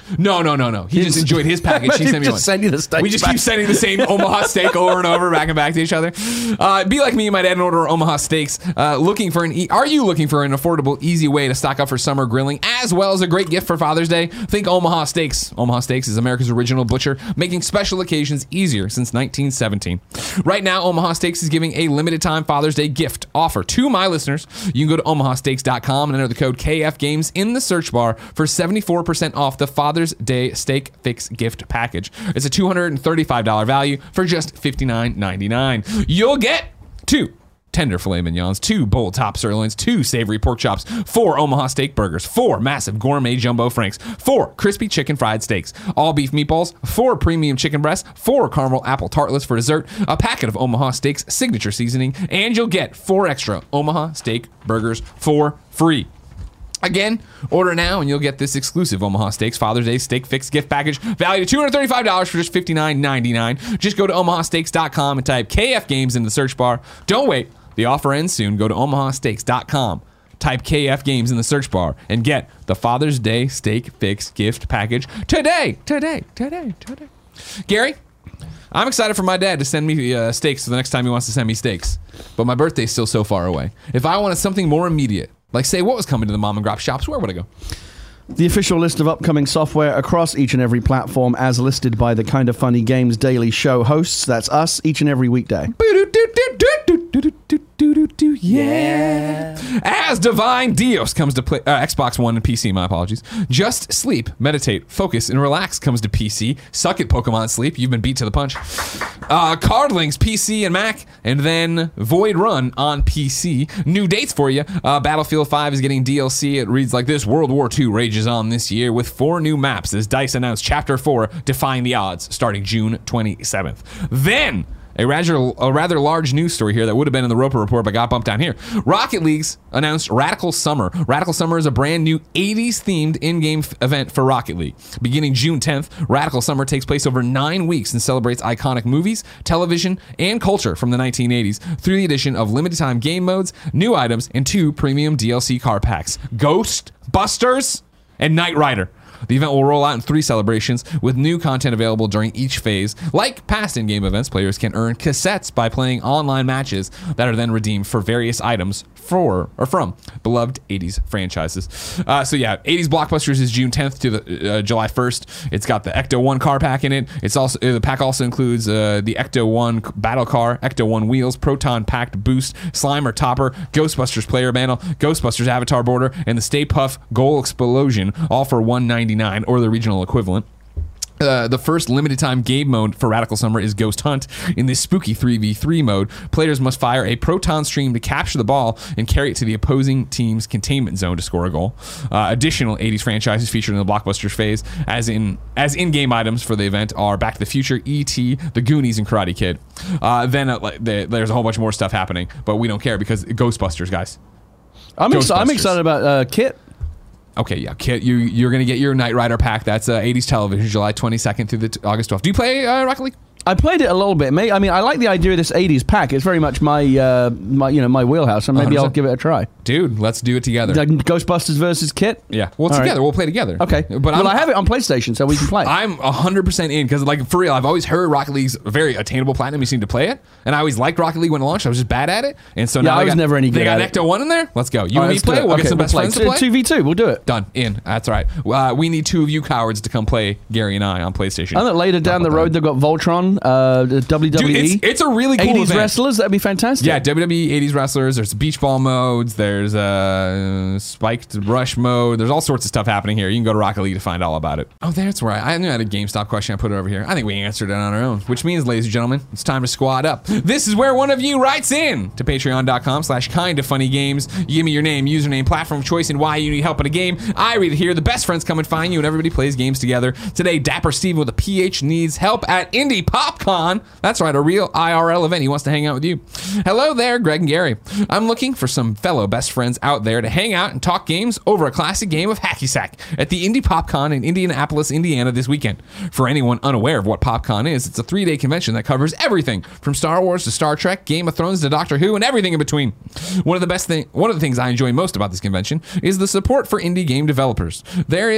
No, no, no, no. He just enjoyed his package. She sent me just one. send you the steak We just back. keep sending the same Omaha steak over and over, back and back to each other. Uh, be like me, you might add an order of Omaha steaks. Uh, looking for an e- Are you looking for an affordable, easy way to stock up for summer grilling, as well as a great gift for Father's Day? Think Omaha Steaks. Omaha Steaks is America's original butcher, making special occasions easier since nineteen seventeen. Right now, Omaha Steaks is giving a limited time Father's Day gift offer to my listeners. You can go to omaha steaks dot com and enter the code K F Games in the search bar for seventy-four percent off the Father's Day Steak Fix gift package. It's a two hundred thirty-five dollars value for just fifty-nine ninety-nine. You'll get two tender filet mignons, two bowl top sirloins, two savory pork chops, four Omaha steak burgers, four massive gourmet jumbo franks, four crispy chicken fried steaks, all beef meatballs, four premium chicken breasts, four caramel apple tartlets for dessert, a packet of Omaha Steaks signature seasoning, and you'll get four extra Omaha steak burgers for free. Again, order now and you'll get this exclusive Omaha Steaks Father's Day Steak Fix gift package valued at two hundred thirty-five dollars for just fifty-nine ninety-nine. Just go to omaha steaks dot com and type K F Games in the search bar. Don't wait. The offer ends soon. Go to omaha steaks dot com, type K F Games in the search bar, and get the Father's Day Steak Fix gift package today. Today, today, today. Gary, I'm excited for my dad to send me uh, steaks the next time he wants to send me steaks. But my birthday's still so far away. If I wanted something more immediate, like say what was coming to the Mom and Grop shops, where would I go? The official list of upcoming software across each and every platform as listed by the Kind of Funny Games Daily Show hosts. That's us each and every weekday. Yeah. As Divine Dios comes to play, uh, Xbox One and P C, my apologies. Just Sleep, Meditate, Focus, and Relax comes to P C. Suck it, Pokemon Sleep. You've been beat to the punch. Uh, Cardlinks, P C and Mac. And then Void Run on P C. New dates for you. Uh, Battlefield five is getting D L C. It reads like this. World War Two rages on this year with four new maps as DICE announced Chapter four, Defying the Odds, starting June twenty-seventh. Then, A rather, a rather large news story here that would have been in the Roper Report but got bumped down here. Rocket League's announced Radical Summer. Radical Summer is a brand new eighties themed in-game f- event for Rocket League. Beginning June tenth, Radical Summer takes place over nine weeks and celebrates iconic movies, television, and culture from the nineteen eighties through the addition of limited time game modes, new items, and two premium D L C car packs, Ghostbusters and Knight Rider. The event will roll out in three celebrations with new content available during each phase. Like past in-game events, players can earn cassettes by playing online matches that are then redeemed for various items for or from beloved eighties franchises. Uh, so yeah, eighties Blockbusters is June tenth to the uh, July first. It's got the Ecto one car pack in it. It's also uh, the pack also includes uh, the Ecto one battle car, Ecto one wheels, Proton packed boost, Slimer topper, Ghostbusters player panel, Ghostbusters avatar border, and the Stay Puft Goal Explosion, all for one ninety-nine or the regional equivalent. Uh, the first limited time game mode for Radical Summer is Ghost Hunt. In this spooky three v three mode, players must fire a proton stream to capture the ball and carry it to the opposing team's containment zone to score a goal. Uh, additional eighties franchises featured in the Blockbusters phase as in as in-game items for the event are Back to the Future, E T, The Goonies, and Karate Kid. Uh, then uh, the, there's a whole bunch more stuff happening, but we don't care because Ghostbusters, guys. I'm, ex- I'm Ghostbusters. excited about uh, Kit. Okay, yeah, Kit, you, you're going to get your Knight Rider pack. That's uh, eighties television, July twenty-second through the t- August twelfth. Do you play uh, Rocket League? I played it a little bit. May- I mean, I like the idea of this eighties pack. It's very much my, uh, my you know, my wheelhouse, and maybe one hundred percent. I'll give it a try. Dude, let's do it together. Like Ghostbusters versus Kit? Yeah, well, All together. right. We'll play together. Okay. But well, I'm, I have it on PlayStation, so we can play. I'm one hundred percent in because, like, for real, I've always heard Rocket League's very attainable platinum. You seem to play it. And I always liked Rocket League when it launched. I was just bad at it. And so Yeah, now I they was got, never any good They got at it. Ecto one in there? Let's go. You All and right, me let's play. do it. We'll Okay, get some we'll best play. friends to play. two v two, we'll do it. Done. In. That's right. Uh, we need two of you cowards to come play Gary and I on PlayStation. And then later down the road, they've got Voltron, uh, the W W E. Dude, it's, it's a really cool eighties event. wrestlers, that'd be fantastic. Yeah, W W E eighties wrestlers. There's beach ball modes. There's uh, spiked rush mode. There's all sorts of stuff happening here. You can go to Rocket League to find all about it. Oh, that's right. I knew I had a GameStop question. I put it over here. I think we answered it on our own, which means, ladies and gentlemen, it's time to squad up. This is where one of you writes in to patreon.com slash kind of funny games. You give me your name, username, platform of choice, and why you need help in a game. I read it here. The best friends come and find you, and everybody plays games together. Today, Dapper Steve with a P H needs help at Indie PopCon. That's right, a real I R L event. He wants to hang out with you. Hello there, Greg and Gary. I'm looking for some fellow best friends out there to hang out and talk games over a classic game of hacky sack at the Indie PopCon in Indianapolis, Indiana this weekend. For anyone unaware of what PopCon is, it's a three-day convention that covers everything from Star Wars to Star Trek, Game of Thrones to Doctor Who, and everything in between. One of the best thing, one of the things I enjoy most about this convention is the support for indie game developers. There is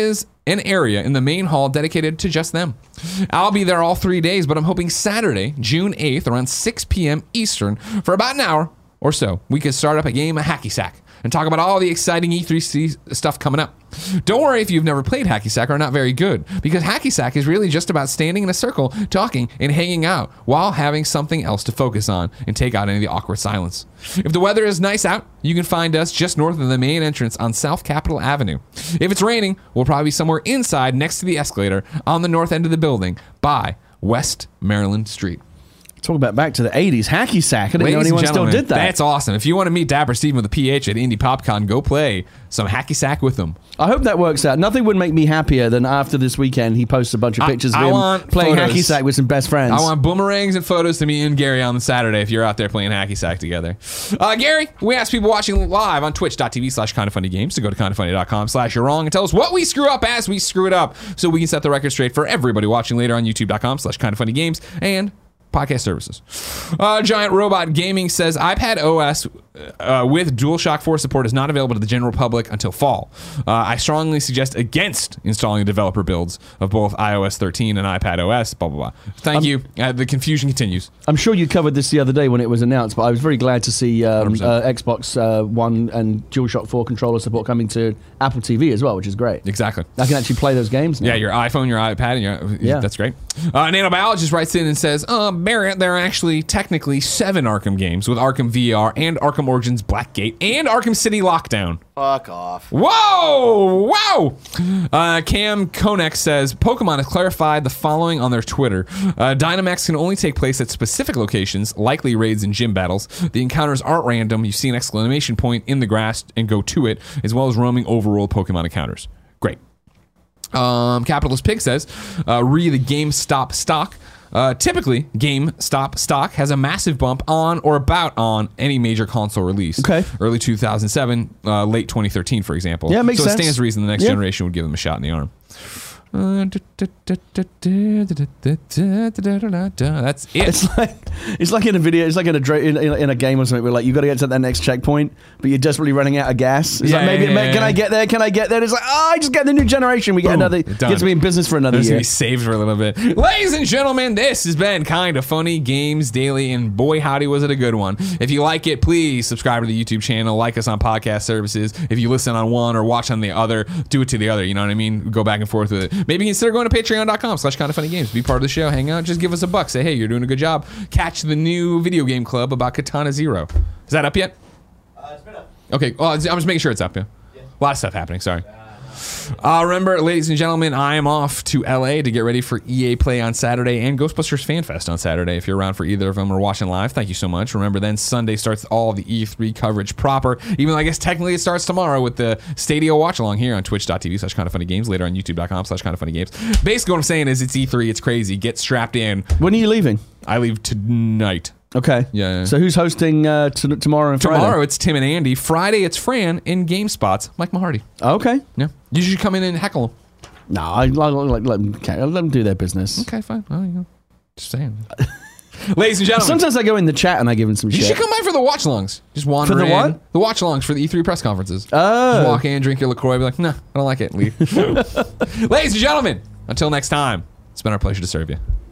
an area in the main hall dedicated to just them. I'll be there all three days, but I'm hoping Saturday, June eighth, around six p.m. Eastern, for about an hour or so, we could start up a game of Hacky Sack and talk about all the exciting E three stuff coming up. Don't worry if you've never played Hacky Sack or are not very good, because Hacky Sack is really just about standing in a circle, talking and hanging out while having something else to focus on and take out any of the awkward silence. If the weather is nice out, you can find us just north of the main entrance on South Capitol Avenue. If it's raining, we'll probably be somewhere inside next to the escalator on the north end of the building by West Maryland Street. Talk about back to the eighties. Hacky Sack. I didn't Ladies know and anyone still gentlemen, did that. That's awesome. If you want to meet Dapper Steven with a P H at Indie PopCon, go play some Hacky Sack with them. I hope that works out. Nothing would make me happier than after this weekend he posts a bunch of I- pictures I of him want playing photos. Hacky Sack with some best friends. I want boomerangs and photos to me and Gary on the Saturday if you're out there playing Hacky Sack together. Uh, Gary, we asked people watching live on twitch.tv slash kind of funny games to go to kindoffunny.com slash you're wrong and tell us what we screw up as we screw it up so we can set the record straight for everybody watching later on youtube.com slash kind of funny games and podcast services. Uh, Giant Robot Gaming says iPad O S uh, with DualShock four support is not available to the general public until fall. Uh, I strongly suggest against installing developer builds of both i O S thirteen and iPad O S, blah, blah, blah. Thank Um, you. Uh, the confusion continues. I'm sure you covered this the other day when it was announced, but I was very glad to see um, one hundred percent. uh, Xbox uh, One and DualShock four controller support coming to Apple T V as well, which is great. Exactly. I can actually play those games now. Yeah, your iPhone, your iPad, and your Yeah. that's great. Uh, Nanobiologist writes in and says, uh, Barrett, there are actually technically seven Arkham games with Arkham V R and Arkham Origins Blackgate and Arkham City Lockdown. Fuck off. Whoa! Wow! Uh, Cam Konek says, Pokemon has clarified the following on their Twitter. Uh, Dynamax can only take place at specific locations, likely raids and gym battles. The encounters aren't random. You see an exclamation point in the grass and go to it, as well as roaming overworld Pokemon encounters. Great. Um, Capitalist Pig says, uh, re the GameStop stock. Uh, typically, GameStop stock has a massive bump on or about on any major console release. Okay. Early two thousand seven, uh, late twenty thirteen, for example. Yeah, makes so sense. it stands to reason the next Yeah. generation would give them a shot in the arm. Uh, That's it. It's like it's like in a video. It's like in a dra- in, in, in a game or something. Where like you got to get to that next checkpoint, but you're desperately running out of gas. It's Yeah, like maybe yeah, yeah, can I yeah. get there? Can I get there? And it's like oh, I just get the new generation. We get Boom. another. Done. Gets me in business for another There's year. gonna be saved for a little bit. Ladies and gentlemen, this has been Kind of Funny Games Daily, and boy howdy was it a good one. If you like it, please subscribe to the YouTube channel, like us on podcast services. If you listen on one or watch on the other, do it to the other. You know what I mean? Go back and forth with it. Maybe consider going to patreon.com slash kind of funny games. Be part of the show, hang out, just give us a buck. Say, hey, you're doing a good job. Catch the new video game club about Katana Zero. Is that up yet? Uh, it's been up. Okay, well, I'm just making sure it's up. Yeah. A lot of stuff happening, sorry. Uh, remember, ladies and gentlemen, I am off to L A to get ready for E A Play on Saturday and Ghostbusters Fan Fest on Saturday. If you're around for either of them or watching live, thank you so much. Remember, then Sunday starts all the E three coverage proper, even though I guess technically it starts tomorrow with the Stadia watch along here on twitch.tv slash kind of funny games, later on youtube.com slash kind of funny games. Basically, what I'm saying is it's E three, it's crazy. Get strapped in. When are you leaving? I leave tonight. Okay. Yeah, yeah. So who's hosting uh, t- tomorrow and Friday? Tomorrow it's Tim and Andy. Friday it's Fran in GameSpots. Mike Mahardy. Okay. Yeah. You should come in and heckle them. No, I, I, I let, them, okay, let them do their business. Okay, fine. Well, you know, just saying. Ladies and gentlemen, Sometimes I go in the chat and I give them some you shit. should come by for the watch alongs. Just wander For the in. what? The watch alongs for the E three press conferences. Oh. Just walk in, drink your LaCroix, be like, nah, I don't like it. Leave. Ladies and gentlemen, until next time, it's been our pleasure to serve you.